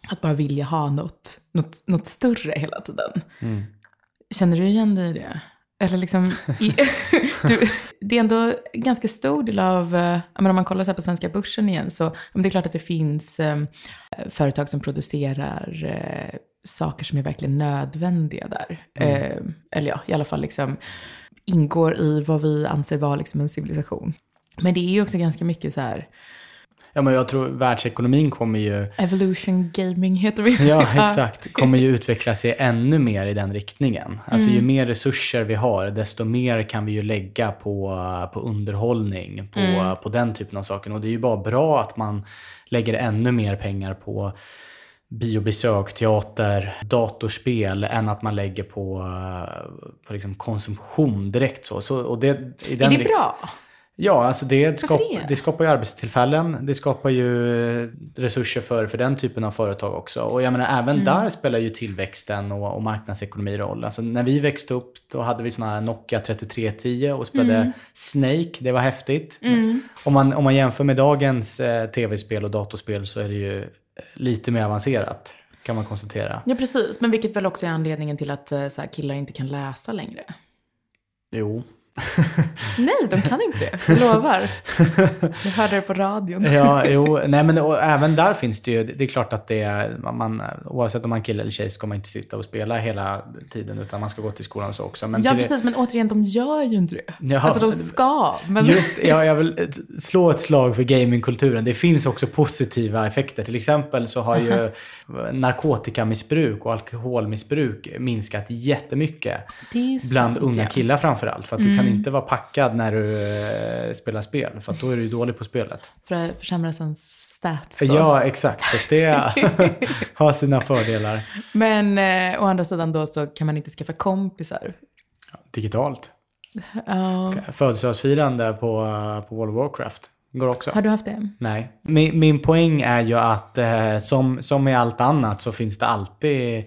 att bara vilja ha något, något, något större hela tiden. Mm. Känner du igen dig i det? Eller liksom, i, du, det är ändå ganska stor del av, om man kollar så här på svenska börsen igen, så det är klart att det finns eh, företag som producerar eh, saker som är verkligen nödvändiga där. Mm. Eh, eller ja, i alla fall liksom ingår i vad vi anser vara liksom en civilisation. Men det är ju också ganska mycket så här... Ja, men jag tror världsekonomin kommer ju... Evolution gaming heter vi. Ja, exakt. Kommer ju utveckla sig ännu mer i den riktningen. Alltså mm. ju mer resurser vi har, desto mer kan vi ju lägga på, på underhållning, på, mm. på den typen av saker. Och det är ju bara bra att man lägger ännu mer pengar på biobesök, teater, datorspel än att man lägger på, på liksom konsumtion direkt så. så och det, i den är det bra? Ja, alltså det, skap, det? det skapar ju arbetstillfällen. Det skapar ju resurser för, för den typen av företag också. Och jag menar, även mm. där spelar ju tillväxten och, och marknadsekonomi roll. Alltså när vi växte upp, då hade vi såna här Nokia trettiotre tio och spelade mm. Snake. Det var häftigt. Mm. Om, man, om man jämför med dagens eh, tv-spel och datorspel så är det ju lite mer avancerat, kan man konstatera. Ja, precis. Men vilket väl också är anledningen till att så här, killar inte kan läsa längre. Jo. Nej, de kan inte det. Jag lovar. Jag hörde det på radion. Ja, jo. Nej, men och, även där finns det ju... Det är klart att det är... Man, oavsett om man kille eller tjej ska man inte sitta och spela hela tiden, utan man ska gå till skolan så också. Men ja, till, precis. Men återigen, de gör ju inte det. Ja, alltså, de ska. Men... Just, ja, jag vill slå ett slag för gamingkulturen. Det finns också positiva effekter. Till exempel så har ju narkotikamissbruk och alkoholmissbruk minskat jättemycket. Bland sant, unga killar framförallt. För att mm. du kan inte vara packad när du eh, spelar spel, för att då är du dålig på spelet. För att försämra sin stats då. Ja, exakt. Så det har sina fördelar. Men eh, å andra sidan då så kan man inte skaffa kompisar. Digitalt. Uh. Födelsedagsfirande på, på World of Warcraft går också. Har du haft det? Nej. Min, min poäng är ju att eh, som, som i allt annat så finns det alltid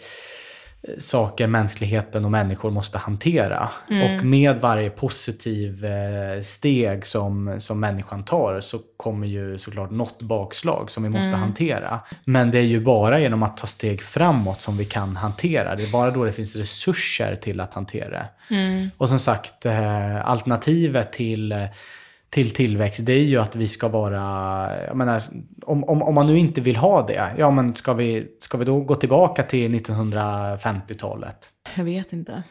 saker mänskligheten och människor måste hantera. Mm. Och med varje positiv eh, steg som, som människan tar så kommer ju såklart något bakslag som vi måste mm. hantera. Men det är ju bara genom att ta steg framåt som vi kan hantera. Det är bara då det finns resurser till att hantera. Mm. Och som sagt, eh, alternativet till eh, till tillväxt, det är ju att vi ska vara, jag menar, om, om, om man nu inte vill ha det, ja men ska vi, ska vi då gå tillbaka till nittonhundrafemtiotalet? Jag vet inte.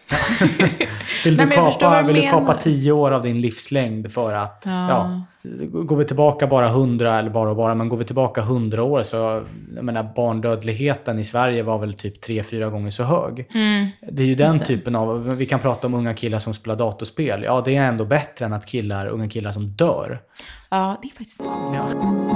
Vill du Nej, kapa, vill du kapa tio år av din livslängd för att, ja. ja, går vi tillbaka bara hundra, eller bara och bara, men går vi tillbaka hundra år så, jag menar, barndödligheten i Sverige var väl typ tre, fyra gånger så hög. Mm. Det är ju den typen av, vi kan prata om unga killar som spelar datorspel. Ja, det är ändå bättre än att killar, unga killar som dör. Ja, det är faktiskt sant. Ja.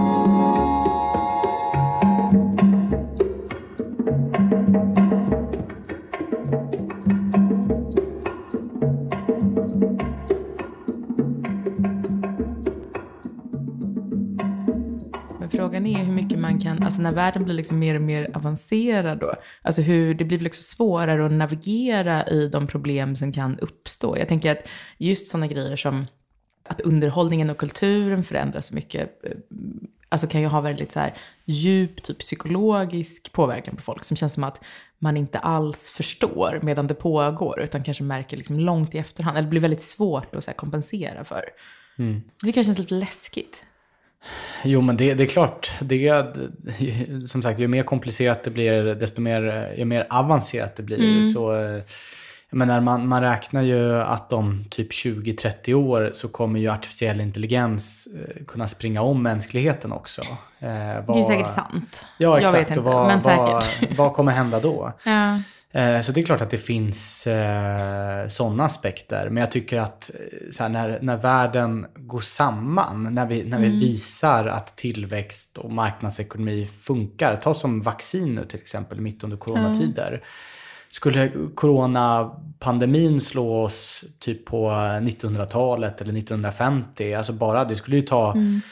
Frågan är hur mycket man kan, alltså när världen blir liksom mer och mer avancerad då, alltså hur det blir liksom svårare att navigera i de problem som kan uppstå. Jag tänker att just sådana grejer som att underhållningen och kulturen förändras så mycket, alltså kan ju ha väldigt så här djup typ psykologisk påverkan på folk som känns som att man inte alls förstår medan det pågår, utan kanske märker liksom långt i efterhand, eller blir väldigt svårt att så här kompensera för. Mm. Det kanske känns lite läskigt. Jo, men det, det är klart. Det är, som sagt, ju mer komplicerat det blir, desto mer, ju mer avancerat det blir. Mm. Så, jag menar, man, man räknar ju att om typ tjugo till trettio år så kommer ju artificiell intelligens kunna springa om mänskligheten också. Eh, vad, det är säkert sant. Ja, exakt. Jag vet inte, vad, men säkert. Vad, vad kommer hända då? Ja. Så det är klart att det finns eh, sådana aspekter. Men jag tycker att så här, när, när världen går samman, när vi, när vi mm. visar att tillväxt och marknadsekonomi funkar. Ta som vaccin nu till exempel, mitt under coronatider. Mm. Skulle coronapandemin slå oss typ på nittonhundratalet eller nittonhundrafemtio, alltså bara det skulle ju ta... Mm.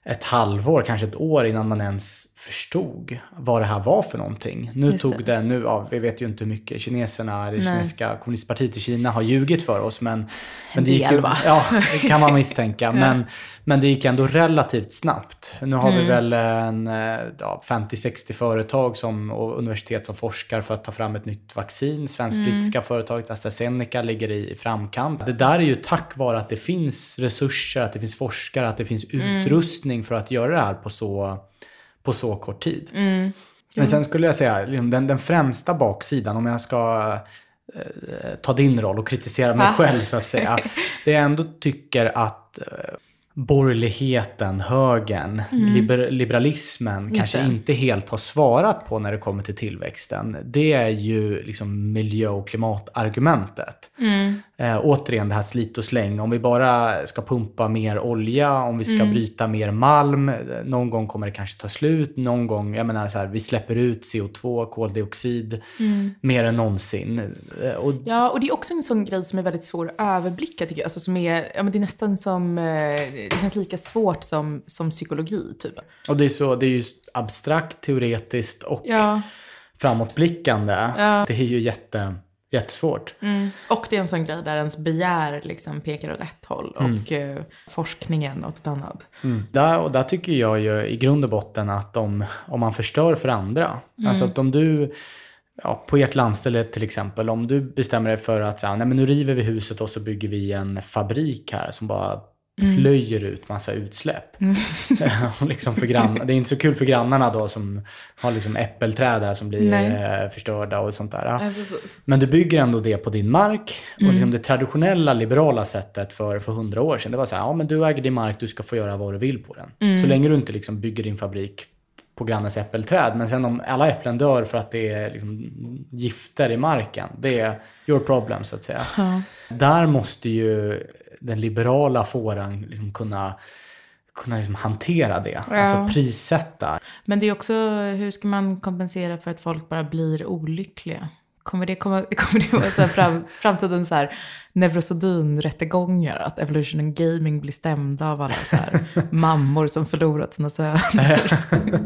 ett halvår, kanske ett år innan man ens förstod vad det här var för någonting. Nu Just tog det. det, nu, ja, vi vet ju inte hur mycket kineserna, det kinesiska kommunistpartiet i Kina har ljugit för oss, men, men det gick ju, ja, det kan man misstänka, ja. men, men det gick ändå relativt snabbt. Nu har mm. vi väl en ja, femtio sextio företag som, och universitet som forskar för att ta fram ett nytt vaccin. Svensk-brittiska mm. företaget AstraZeneca ligger i framkant. Det där är ju tack vare att det finns resurser, att det finns forskare, att det finns utrustning mm. för att göra det här på så på så kort tid. Mm. Men sen skulle jag säga, den, den främsta baksidan, om jag ska eh, ta din roll och kritisera mig ah. själv så att säga, det jag ändå tycker att eh, borgerligheten, högern, mm. liber, liberalismen Just kanske det. inte helt har svarat på när det kommer till tillväxten. Det är ju liksom miljö- och klimatargumentet. Mm. Eh, återigen det här slit och släng. Om vi bara ska pumpa mer olja, om vi ska mm. bryta mer malm, någon gång kommer det kanske ta slut. Någon gång, jag menar så här, vi släpper ut C O två, koldioxid mm. mer än någonsin. Eh, och, ja, och det är också en sån grej som är väldigt svår att överblicka tycker jag. Alltså, som är, ja, men det är nästan som... Eh, det känns lika svårt som, som psykologi typ. Och det är, så, det är ju abstrakt, teoretiskt och ja. framåtblickande. Ja. Det är ju jätte, jättesvårt. Mm. Och det är en sån grej där ens begär liksom pekar åt ett håll och mm. uh, forskningen åt ett annat. Mm. Där, och där tycker jag ju i grund och botten att om, om man förstör för andra. Mm. Alltså att om du... Ja, på ert landställe till exempel, om du bestämmer dig för att säga, nej men nu river vi huset och så bygger vi en fabrik här som bara plöjer mm. ut massa utsläpp. Mm. liksom för grann, det är inte så kul för grannarna då som har liksom äppelträd där som blir eh, förstörda och sånt där. Ja, men du bygger ändå det på din mark. Mm. Och liksom det traditionella liberala sättet för, för hundra år sedan, det var så här, ja men du äger din mark, du ska få göra vad du vill på den. Mm. Så länge du inte liksom bygger din fabrik på grannens äppelträd. Men sen om alla äpplen dör för att det är liksom gifter i marken, det är your problem så att säga. Ja. Där måste ju den liberala fåran liksom kunna, kunna liksom hantera det. Ja. Alltså prissätta. Men det är också, hur ska man kompensera för att folk bara blir olyckliga? Kommer det, kommer, kommer det vara så här fram, framtiden så här neurosodyn-rättegångar? Att Evolution and Gaming blir stämda av alla så här mammor som förlorat sina söner.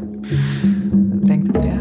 Tänkte på det.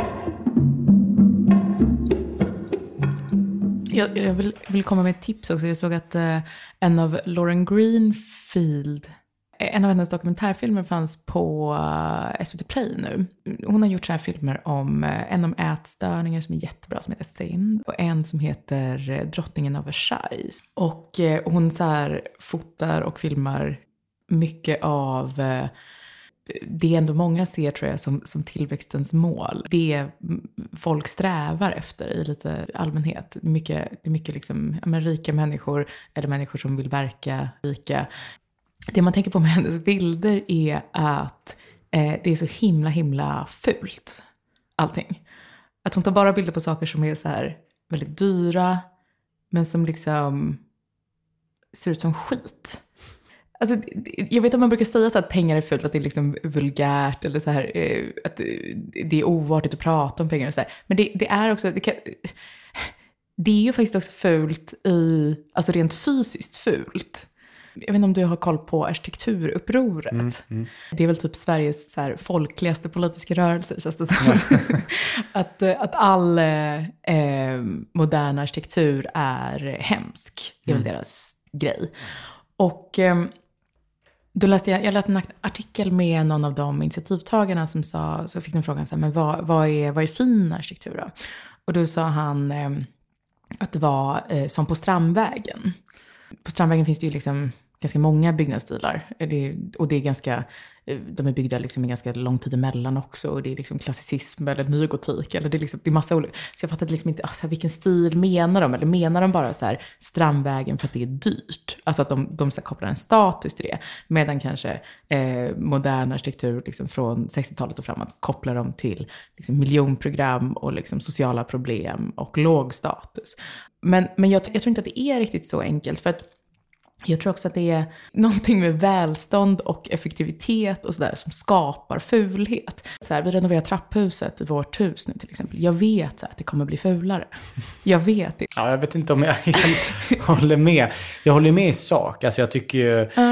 Jag, jag vill, vill komma med ett tips också. Jag såg att eh, en av Lauren Greenfield, en av hennes dokumentärfilmer fanns på uh, S V T Play nu. Hon har gjort så här filmer om uh, en om ätstörningar som är jättebra, som heter Thin. Och en som heter uh, Drottningen av Versailles. Och uh, hon så här fotar och filmar mycket av... Uh, det är ändå många ser tror jag som, som tillväxtens mål. Det folk strävar efter i lite allmänhet. Mycket, det är mycket liksom, ja, men rika människor eller människor som vill verka rika. Det man tänker på med hennes bilder är att eh, det är så himla himla fult. Allting. Att hon tar bara bilder på saker som är så här väldigt dyra. Men som liksom ser ut som skit. Alltså, jag vet att man brukar säga så att pengar är fult, att det är liksom vulgärt. Eller så här, eh, att det är oartigt att prata om pengar och så här. Men det, det är också... Det, kan, det är ju faktiskt också fult i... Alltså rent fysiskt fult. Jag vet inte om du har koll på arkitekturupproret. Mm, mm. Det är väl typ Sveriges så här, folkligaste politiska rörelse. Känns det som. att, att all eh, modern arkitektur är hemsk. Det är väl mm. deras grej. Och eh, då läste jag, jag läste en artikel med någon av de initiativtagarna som sa, så fick de frågan så här, men vad, vad, är, vad är fin arkitektur då? Och då sa han eh, att det var eh, som på Strandvägen. På Strandvägen finns det ju liksom ganska många byggnadsstilar. Det, och det är ganska, de är byggda liksom med ganska lång tid emellan också. Och det är liksom klassicism eller nygotik. Eller det är liksom, det är massa olika. Så jag fattade liksom inte, alltså, vilken stil menar de? Eller menar de bara så här Strandvägen för att det är dyrt? Alltså att de, de så här, kopplar en status till det. Medan kanske eh, modern arkitektur liksom från sextiotalet och framåt kopplar de till liksom, miljonprogram och liksom, sociala problem och låg status. Men, men jag, jag tror inte att det är riktigt så enkelt. För att jag tror också att det är någonting med välstånd och effektivitet och sådär som skapar fulhet. Så här, vi renoverar trapphuset i vårt hus nu till exempel. Jag vet så här, att det kommer bli fulare. Jag vet det. Ja, jag vet inte om jag håller med. Jag håller med i sak. Alltså jag tycker ju... Uh,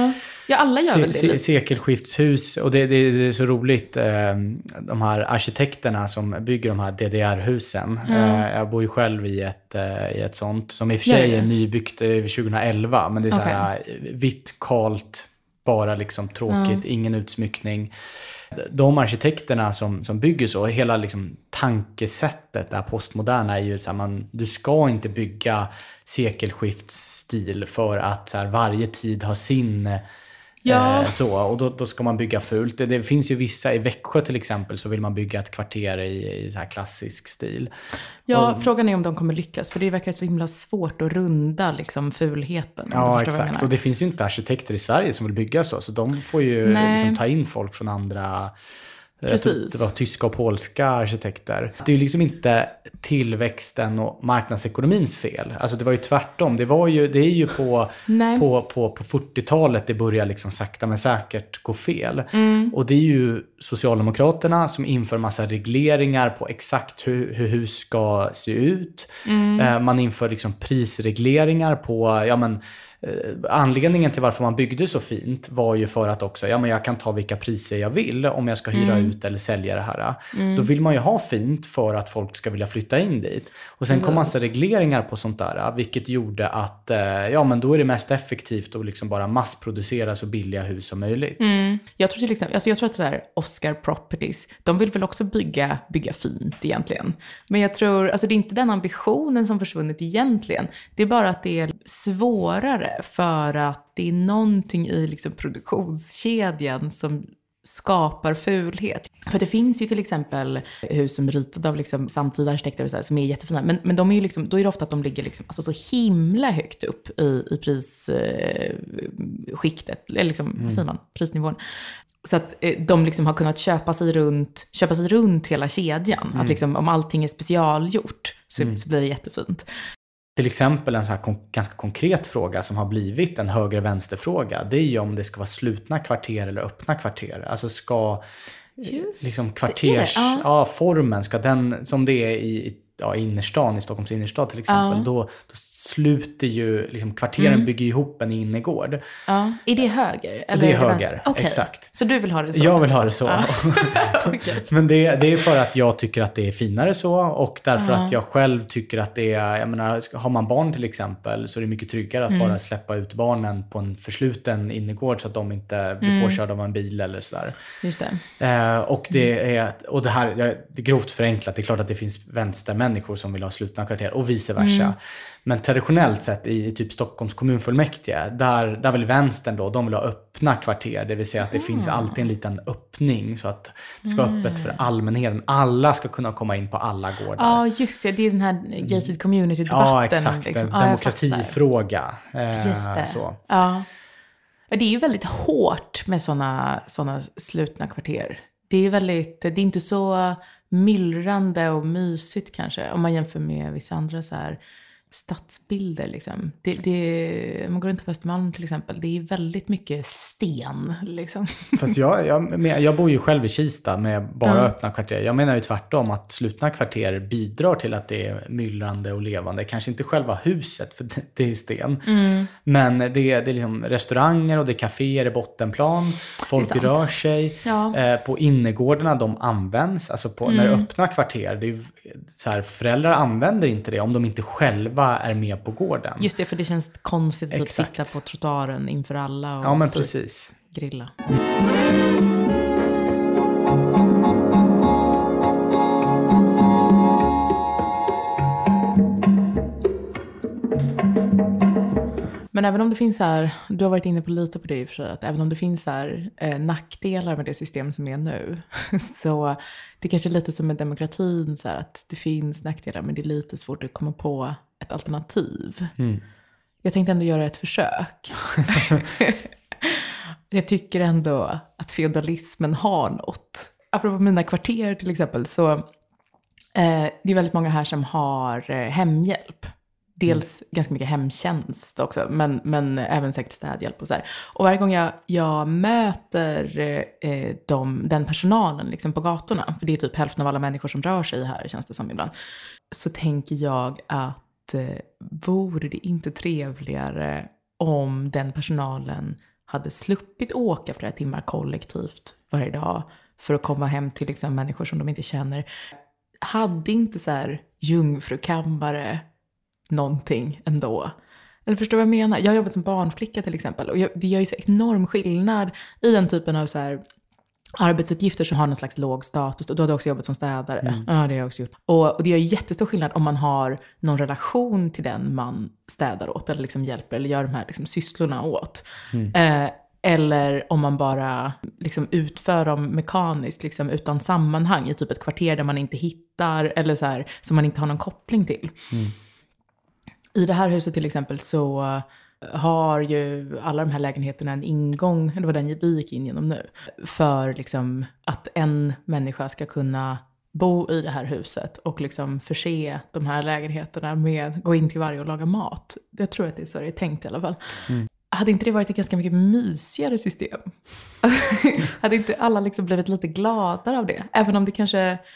Ja, alla gör se, väl det se, lite. Sekelskiftshus, och det, det är så roligt, eh, de här arkitekterna som bygger de här D D R-husen. Mm. Eh, jag bor ju själv i ett, eh, i ett sånt, som i och för sig är nybyggt eh, tjugoelva, men det är så här okay. vitt, kalt, bara liksom tråkigt, mm. ingen utsmyckning. De arkitekterna som, som bygger så, hela liksom tankesättet, det här postmoderna, är ju så här, man, du ska inte bygga sekelskiftsstil för att så här, varje tid har sin ja. eh, så, och då, då ska man bygga fult. Det, det finns ju vissa, i Växjö till exempel, så vill man bygga ett kvarter i, i så här klassisk stil. Ja, och, frågan är om de kommer lyckas, för det verkar så himla svårt att runda liksom fulheten. Ja, exakt. Och det finns ju inte arkitekter i Sverige som vill bygga så, så de får ju liksom ta in folk från andra. Precis. Det var tyska och polska arkitekter. Det är ju liksom inte tillväxten och marknadsekonomins fel. Alltså det var ju tvärtom. Det, var ju, det är ju på, på, på, på fyrtiotalet det börjar liksom sakta men säkert gå fel. Mm. Och det är ju Socialdemokraterna som inför massa regleringar på exakt hur, hur hus ska se ut. Mm. Man inför liksom prisregleringar på, ja men, anledningen till varför man byggde så fint var ju för att också, ja men jag kan ta vilka priser jag vill om jag ska hyra mm. ut eller sälja det här. Mm. Då vill man ju ha fint för att folk ska vilja flytta in dit. Och sen mm. kom massa regleringar på sånt där, vilket gjorde att ja men då är det mest effektivt att liksom bara massproducera så billiga hus som möjligt. Mm. Jag tror till exempel, alltså jag tror att så här Oscar Properties, de vill väl också bygga, bygga fint egentligen. Men jag tror, alltså det är inte den ambitionen som försvunnit egentligen. Det är bara att det är svårare för att det är någonting i liksom produktionskedjan som skapar fulhet. För det finns ju till exempel hus som är ritade av liksom samtida arkitekter och så här, som är jättefina. Men, men de är ju liksom, då är det ofta att de ligger liksom, alltså så himla högt upp i, i prisskiktet. Eller liksom, mm. vad säger man? Prisnivån. Så att eh, de liksom har kunnat köpa sig runt, köpa sig runt hela kedjan. Mm. Att liksom, om allting är specialgjort så, mm. så blir det jättefint. Till exempel en så här kon- ganska konkret fråga som har blivit en höger-vänster-fråga. Det är ju om det ska vara slutna kvarter eller öppna kvarter. Alltså ska Just, liksom kvarters, det det, ja. Ja, formen, ska den, som det är i ja, innerstan, i Stockholms innerstad till exempel, ja. då, då sluter ju, liksom kvarteren mm. bygger ihop en innergård. Ja. Är det höger? Eller det är är det höger, okay. Exakt. Så du vill ha det så? Jag vill ha det så. Ja. Okay. Men det, det är för att jag tycker att det är finare så, och därför uh-huh. att jag själv tycker att det är, jag menar, har man barn till exempel så är det mycket tryggare att mm. bara släppa ut barnen på en försluten innergård så att de inte blir mm. påkörda av en bil eller sådär. Just det. Eh, och det är, och det här det är grovt förenklat. Det är klart att det finns vänstermänniskor som vill ha slutna kvarter och vice versa. Mm. Men traditionellt sett i typ Stockholms kommunfullmäktige, där, där vill vänstern då, de vill ha öppna kvarter. Det vill säga att det mm. finns alltid en liten öppning så att det ska vara öppet för allmänheten. Alla ska kunna komma in på alla gårdar. Ja, just det. Det är den här gated community-debatten. Ja, exakt. Liksom. En demokratifråga. Eh, just det. Så. Ja. Det är ju väldigt hårt med sådana såna slutna kvarter. Det är väldigt, det är inte så myllrande och mysigt kanske, om man jämför med vissa andra så här stadsbilder liksom. Det, det, man går inte på Östermalm till exempel. Det är väldigt mycket sten liksom. Fast jag, jag, jag bor ju själv i Kista med bara mm. öppna kvarter. Jag menar ju tvärtom att slutna kvarter bidrar till att det är myllrande och levande. Kanske inte själva huset, för det, det är sten. Mm. Men det, det är liksom restauranger och det är kaféer i bottenplan. Folk rör sig. Ja. Eh, på innergårdarna, de används. Alltså på, mm. när det är öppna kvarter, det är så här, föräldrar använder inte det om de inte själva är med på gården. Just det, för det känns konstigt att Exakt. sitta på trottoaren inför alla och ja, men precis. grilla. Men även om det finns här, du har varit inne på lite på det i och för sig, att även om det finns här eh, nackdelar med det system som är nu, så det kanske är lite som med demokratin, så här, att det finns nackdelar men det är lite svårt att komma på ett alternativ. Mm. Jag tänkte ändå göra ett försök. Jag tycker ändå att feodalismen har något. Apropå mina kvarter till exempel, så eh, det är väldigt många här som har eh, hemhjälp. Dels mm. ganska mycket hemtjänst också, men, men även säkert städhjälp och så här. Och varje gång jag, jag möter eh, de, den personalen liksom på gatorna, för det är typ hälften av alla människor som rör sig här, känns det som ibland, så tänker jag att eh, vore det inte trevligare om den personalen hade sluppit åka flera timmar kollektivt varje dag för att komma hem till liksom människor som de inte känner. Hade inte så här jungfrukammare någonting ändå? Eller förstår vad jag menar? Jag har jobbat som barnflicka till exempel. Och jag, det gör ju så enorm skillnad i den typen av så här arbetsuppgifter som har någon slags låg status. Och då har du också jobbat som städare. Mm. Ja, det har jag också gjort. Och, och det gör jättestor skillnad om man har någon relation till den man städar åt. Eller liksom hjälper eller gör de här liksom sysslorna åt. Mm. Eh, eller om man bara liksom utför dem mekaniskt liksom utan sammanhang i typ ett kvarter där man inte hittar. Eller så här, som man inte har någon koppling till. Mm. I det här huset till exempel så har ju alla de här lägenheterna en ingång, det var den vi gick in genom nu, för liksom att en människa ska kunna bo i det här huset och liksom förse de här lägenheterna med, gå in till varje och laga mat. Jag tror att det är så det är tänkt i alla fall. Mm. Hade inte det varit ett ganska mycket mysigare system? Hade inte alla liksom blivit lite gladare av det? Även om det kanske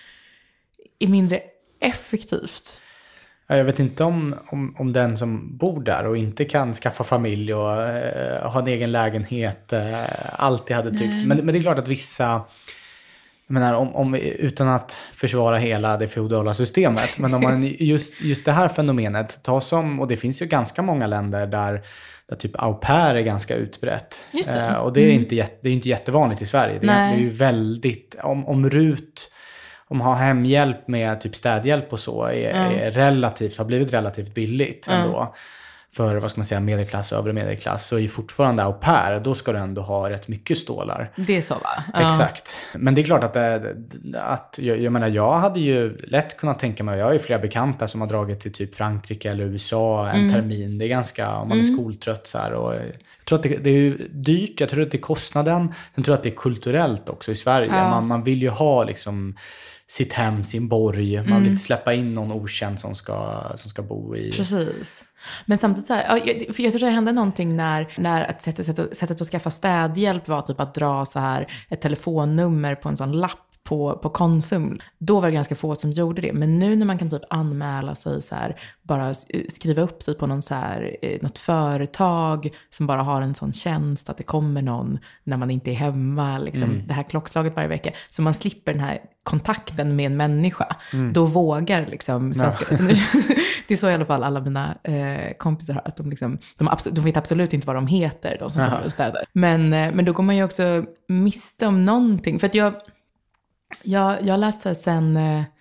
är mindre effektivt. Jag vet inte om, om, om den som bor där och inte kan skaffa familj och eh, ha en egen lägenhet eh, alltid hade tyckt. Men, men det är klart att vissa, jag menar, om, om, utan att försvara hela det feodala systemet, men om man just, just det här fenomenet tar som, och det finns ju ganska många länder där, där typ au pair är ganska utbrett. Just det. Eh, och det är, mm. inte, det är inte jättevanligt i Sverige. Det är, det är ju väldigt, om, om RUT... Om man har hemhjälp med typ städhjälp och så är, mm. är relativt, har blivit relativt billigt mm. ändå. För vad ska man säga, medelklass och övre medelklass. Så är ju fortfarande au pair, då ska du ändå ha rätt mycket stålar. Det är så va? Exakt. Men det är klart att, det, att jag, jag menar, jag hade ju lätt kunnat tänka mig, jag har ju flera bekanta som har dragit till typ Frankrike eller U S A en mm. termin. Det är ganska, om man är skoltrött så här. Och jag tror att det, det är dyrt, jag tror att det är kostnaden. Jag tror att det är kulturellt också i Sverige. Ja. Man, man vill ju ha liksom sitt hem, sin borg. Man vill mm. inte släppa in någon okänd som ska, som ska bo i... Precis. Men samtidigt så här, för jag tror det hände någonting när, när att sättet, sättet, sättet att skaffa städhjälp var typ att dra så här ett telefonnummer på en sån lapp på, på Konsum. Då var det ganska få som gjorde det. Men nu när man kan typ anmäla sig så här, bara skriva upp sig på någon så här, något företag som bara har en sån tjänst att det kommer någon när man inte är hemma, liksom, mm. det här klockslaget varje vecka. Så man slipper den här kontakten med en människa. Mm. Då vågar liksom svenskar. Ja. Så nu, det är så i alla fall alla mina eh, kompisar har. Att de, liksom, de, absolut, de vet absolut inte vad de heter, de som Aha. kommer och städar. Men, eh, men då går man ju också miste om någonting. För att jag... Jag, jag läste sen,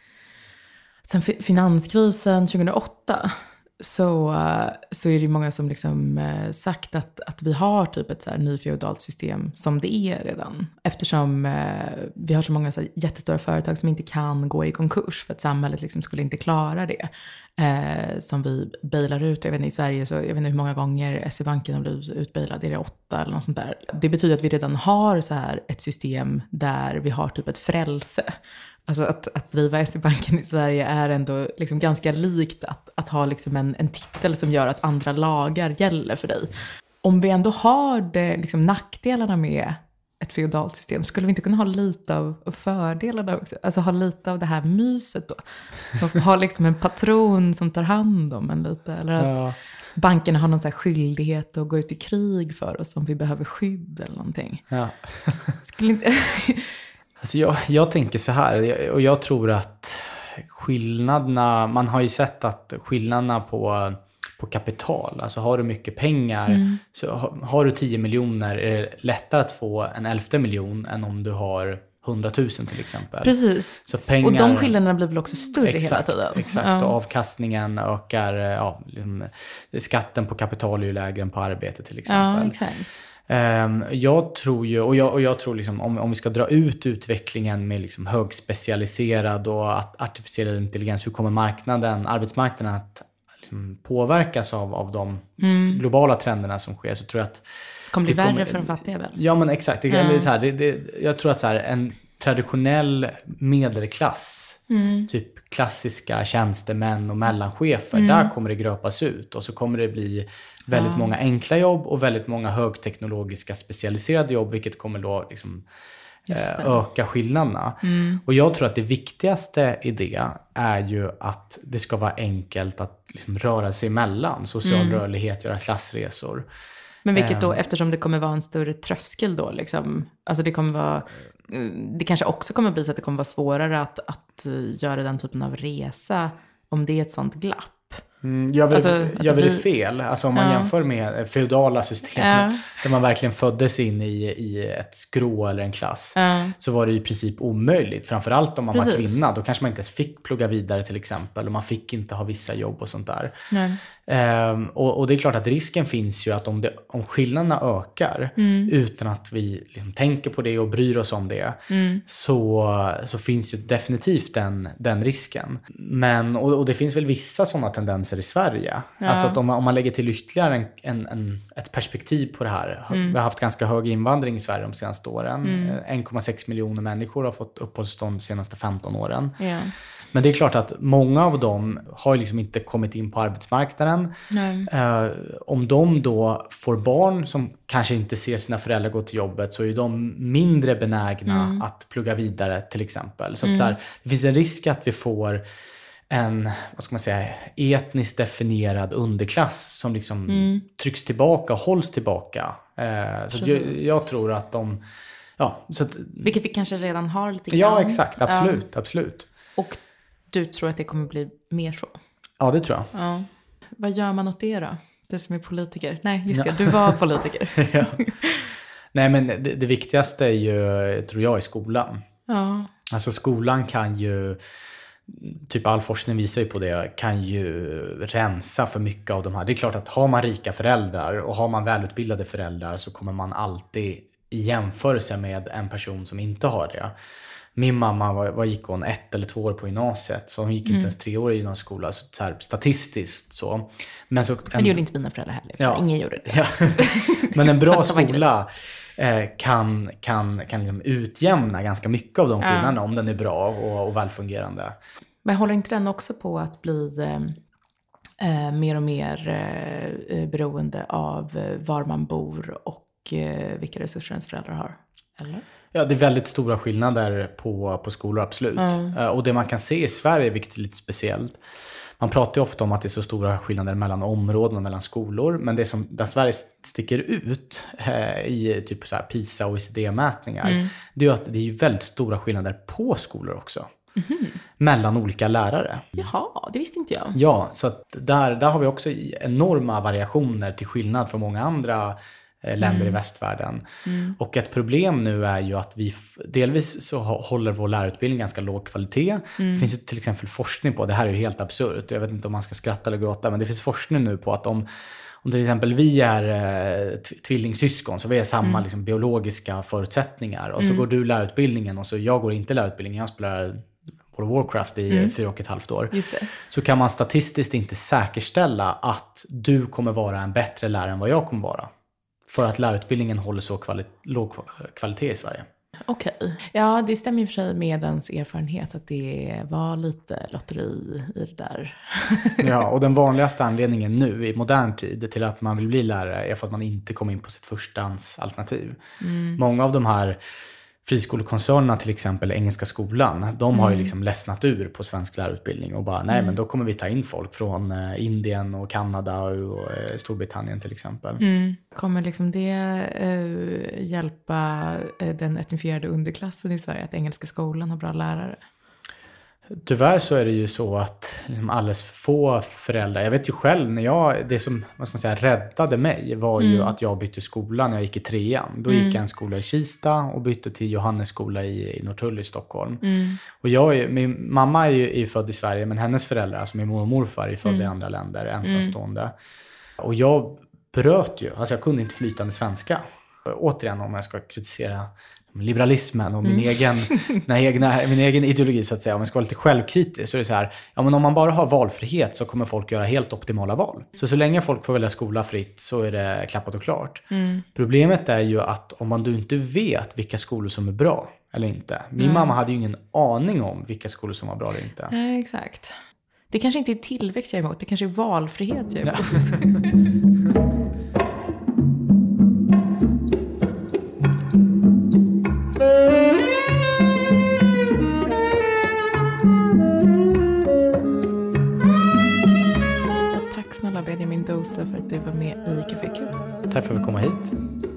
sen finanskrisen tjugohundraåtta så, så är det många som liksom sagt att, att vi har typ ett så här nyfeodalt system som det är redan. Eftersom vi har så många så här jättestora företag som inte kan gå i konkurs för att samhället liksom skulle inte klara det. Eh, som vi bailar ut. Jag vet inte, i Sverige så jag vet inte hur många gånger S E-banken har blivit utbailad. Är det åtta eller något sånt där? Det betyder att vi redan har så här ett system där vi har typ ett frälse. Alltså att, att driva S E-banken i Sverige är ändå liksom ganska likt att, att ha liksom en, en titel som gör att andra lagar gäller för dig. Om vi ändå har det, liksom nackdelarna med ett feodalt system, skulle vi inte kunna ha lite av fördelarna också? Alltså ha lite av det här myset då? Ha liksom en patron som tar hand om en lite? Eller att ja. bankerna har någon så här skyldighet att gå ut i krig för oss om vi behöver skydd eller någonting. Ja. Skulle inte... Alltså jag, jag tänker så här, och jag tror att skillnaderna, man har ju sett att skillnaderna på, på kapital, alltså har du mycket pengar, mm. så har, har du tio miljoner är det lättare att få en elfte miljon än om du har hundratusen till exempel. Precis, så pengar, och de skillnaderna blir väl också större exakt, hela tiden. Exakt, ja. Och avkastningen ökar, ja, liksom, skatten på kapital är ju lägre än på arbete till exempel. Ja, exakt. Um, jag tror ju, och jag, och jag tror liksom, om, om vi ska dra ut utvecklingen med liksom högspecialiserad och artificiell intelligens, hur kommer marknaden, arbetsmarknaden att liksom påverkas av, av de mm. globala trenderna som sker, så tror jag att kommer det bli värre för de fattiga väl? Ja, men exakt. Det, mm. det är så här, det, det, jag tror att så här, en traditionell medelklass, mm. typ klassiska tjänstemän och mellanchefer, mm. där kommer det gröpas ut och så kommer det bli väldigt ja. många enkla jobb och väldigt många högteknologiska specialiserade jobb, vilket kommer då liksom eh, öka skillnaderna. Mm. Och jag tror att det viktigaste i det är ju att det ska vara enkelt att liksom röra sig emellan, social mm. rörlighet, göra klassresor. Men vilket då, eftersom det kommer vara en större tröskel då, liksom, alltså det kommer vara, det kanske också kommer bli så att det kommer vara svårare att, att göra den typen av resa om det är ett sånt glapp. Mm, gör vi, alltså, gör vi det blir... fel? Alltså om man ja. jämför med feudala system ja. där man verkligen föddes in i, i ett skrå eller en klass ja. så var det i princip omöjligt. Framförallt om man Precis. var kvinna. Då kanske man inte ens fick plugga vidare till exempel. Och man fick inte ha vissa jobb och sånt där. Um, och, och det är klart att risken finns ju att om, det, om skillnaderna ökar mm. utan att vi liksom tänker på det och bryr oss om det mm. så, så finns ju definitivt den, den risken. Men, och, och det finns väl vissa sådana tendenser i Sverige. Ja. Alltså att om man, om man lägger till ytterligare en, en, en, ett perspektiv på det här. Mm. Vi har haft ganska hög invandring i Sverige de senaste åren. Mm. en komma sex miljoner människor har fått uppehållstånd de senaste femton åren. Ja. Men det är klart att många av dem har liksom inte kommit in på arbetsmarknaden. Eh, om de då får barn som kanske inte ser sina föräldrar gå till jobbet så är de mindre benägna mm. att plugga vidare till exempel. Så, att, mm. så här, det finns en risk att vi får en, vad ska man säga, etniskt definierad underklass som liksom mm. trycks tillbaka och hålls tillbaka. Eh, så jag, jag tror att de... Ja, så att, vilket vi kanske redan har lite grann. Ja, exakt. Absolut, ja. absolut. Och du tror att det kommer bli mer så? Ja, det tror jag. Ja. Vad gör man åt det då? Du som är politiker. Nej, just det. Ja. Du var politiker. ja. Nej, men det, det viktigaste är ju, tror jag, i skolan. Ja. Alltså skolan kan ju, typ all forskning visar ju på det, kan ju rensa för mycket av de här. Det är klart att har man rika föräldrar och har man välutbildade föräldrar så kommer man alltid i jämförelse med en person som inte har det. Min mamma, var, var gick hon ett eller två år på gymnasiet. Så hon gick mm. inte ens tre år i gymnasieskola. Så, så här, statistiskt så. Men, så, en, Men det gjorde inte mina föräldrar heller. Ja, ingen gjorde det. Ja. Men en bra skola eh, kan, kan, kan liksom utjämna ganska mycket av de skillnaderna. Ja. Om den är bra och, och välfungerande. Men håller inte den också på att bli eh, mer och mer eh, beroende av var man bor och eh, vilka resurser ens föräldrar har? Eller? Ja, det är väldigt stora skillnader på, på skolor, absolut. Mm. Och det man kan se i Sverige, vilket är lite speciellt. Man pratar ju ofta om att det är så stora skillnader mellan områden och mellan skolor. Men det som där Sverige sticker ut eh, i typ så här PISA och O E C D-mätningar. Mm. Det är ju att det är väldigt stora skillnader på skolor också. Mm. Mellan olika lärare. Jaha, det visste inte jag. Ja, så att där, där har vi också enorma variationer till skillnad från många andra länder mm. i västvärlden. Mm. Och ett problem nu är ju att vi delvis så håller vår lärarutbildning ganska låg kvalitet. Mm. Det finns ju till exempel forskning på, det här är ju helt absurt, jag vet inte om man ska skratta eller gråta, men det finns forskning nu på att om, om till exempel vi är eh, tvillingsyskon, så vi har samma mm. liksom, biologiska förutsättningar och så mm. går du lärarutbildningen och så jag går inte lärarutbildningen, jag spelar World of Warcraft i mm. fyra och ett halvt år. Just det. Så kan man statistiskt inte säkerställa att du kommer vara en bättre lärare än vad jag kommer vara. För att lärarutbildningen håller så kvali- låg kvalitet i Sverige. Okej. Okay. Ja, det stämmer i och för sig med ens erfarenhet att det var lite lotteri i det där. Ja, och den vanligaste anledningen nu i modern tid till att man vill bli lärare är för att man inte kommer in på sitt förstahandsalternativ. Mm. Många av de här friskolekoncernerna, till exempel Engelska skolan, de har ju liksom ledsnat ur på svensk lärarutbildning och bara, nej mm. men då kommer vi ta in folk från eh, Indien och Kanada och eh, Storbritannien till exempel. Mm. Kommer liksom det eh, hjälpa eh, den etnifierade underklassen i Sverige att Engelska skolan har bra lärare? Tyvärr så är det ju så att liksom alldeles för få föräldrar, jag vet ju själv när jag, det som vad ska man säga, räddade mig var ju mm. att jag bytte skola när jag gick i trean. Då mm. gick jag en skola i Kista och bytte till Johannes skola i, i Norrtull i Stockholm. Mm. Och jag, min mamma är ju är född i Sverige, men hennes föräldrar, alltså min mor och morfar, är födda mm. i andra länder, ensamstående. Mm. Och jag bröt ju, alltså jag kunde inte flytande svenska. Återigen, om jag ska kritisera liberalismen och min, mm. egen, min, egna, min egen ideologi så att säga, om jag ska vara lite självkritisk, så är det så här, ja men om man bara har valfrihet så kommer folk göra helt optimala val. Så så länge folk får välja skola fritt så är det klappat och klart. Mm. Problemet är ju att om man du inte vet vilka skolor som är bra eller inte. Min mm. mamma hade ju ingen aning om vilka skolor som var bra eller inte. Ja, exakt. Det kanske inte är tillväxt jag är emot, det kanske är valfrihet jag är emot. Ja. snälla Benjamin Dose för att du var med i Café Q. Tack för att vi kom hit.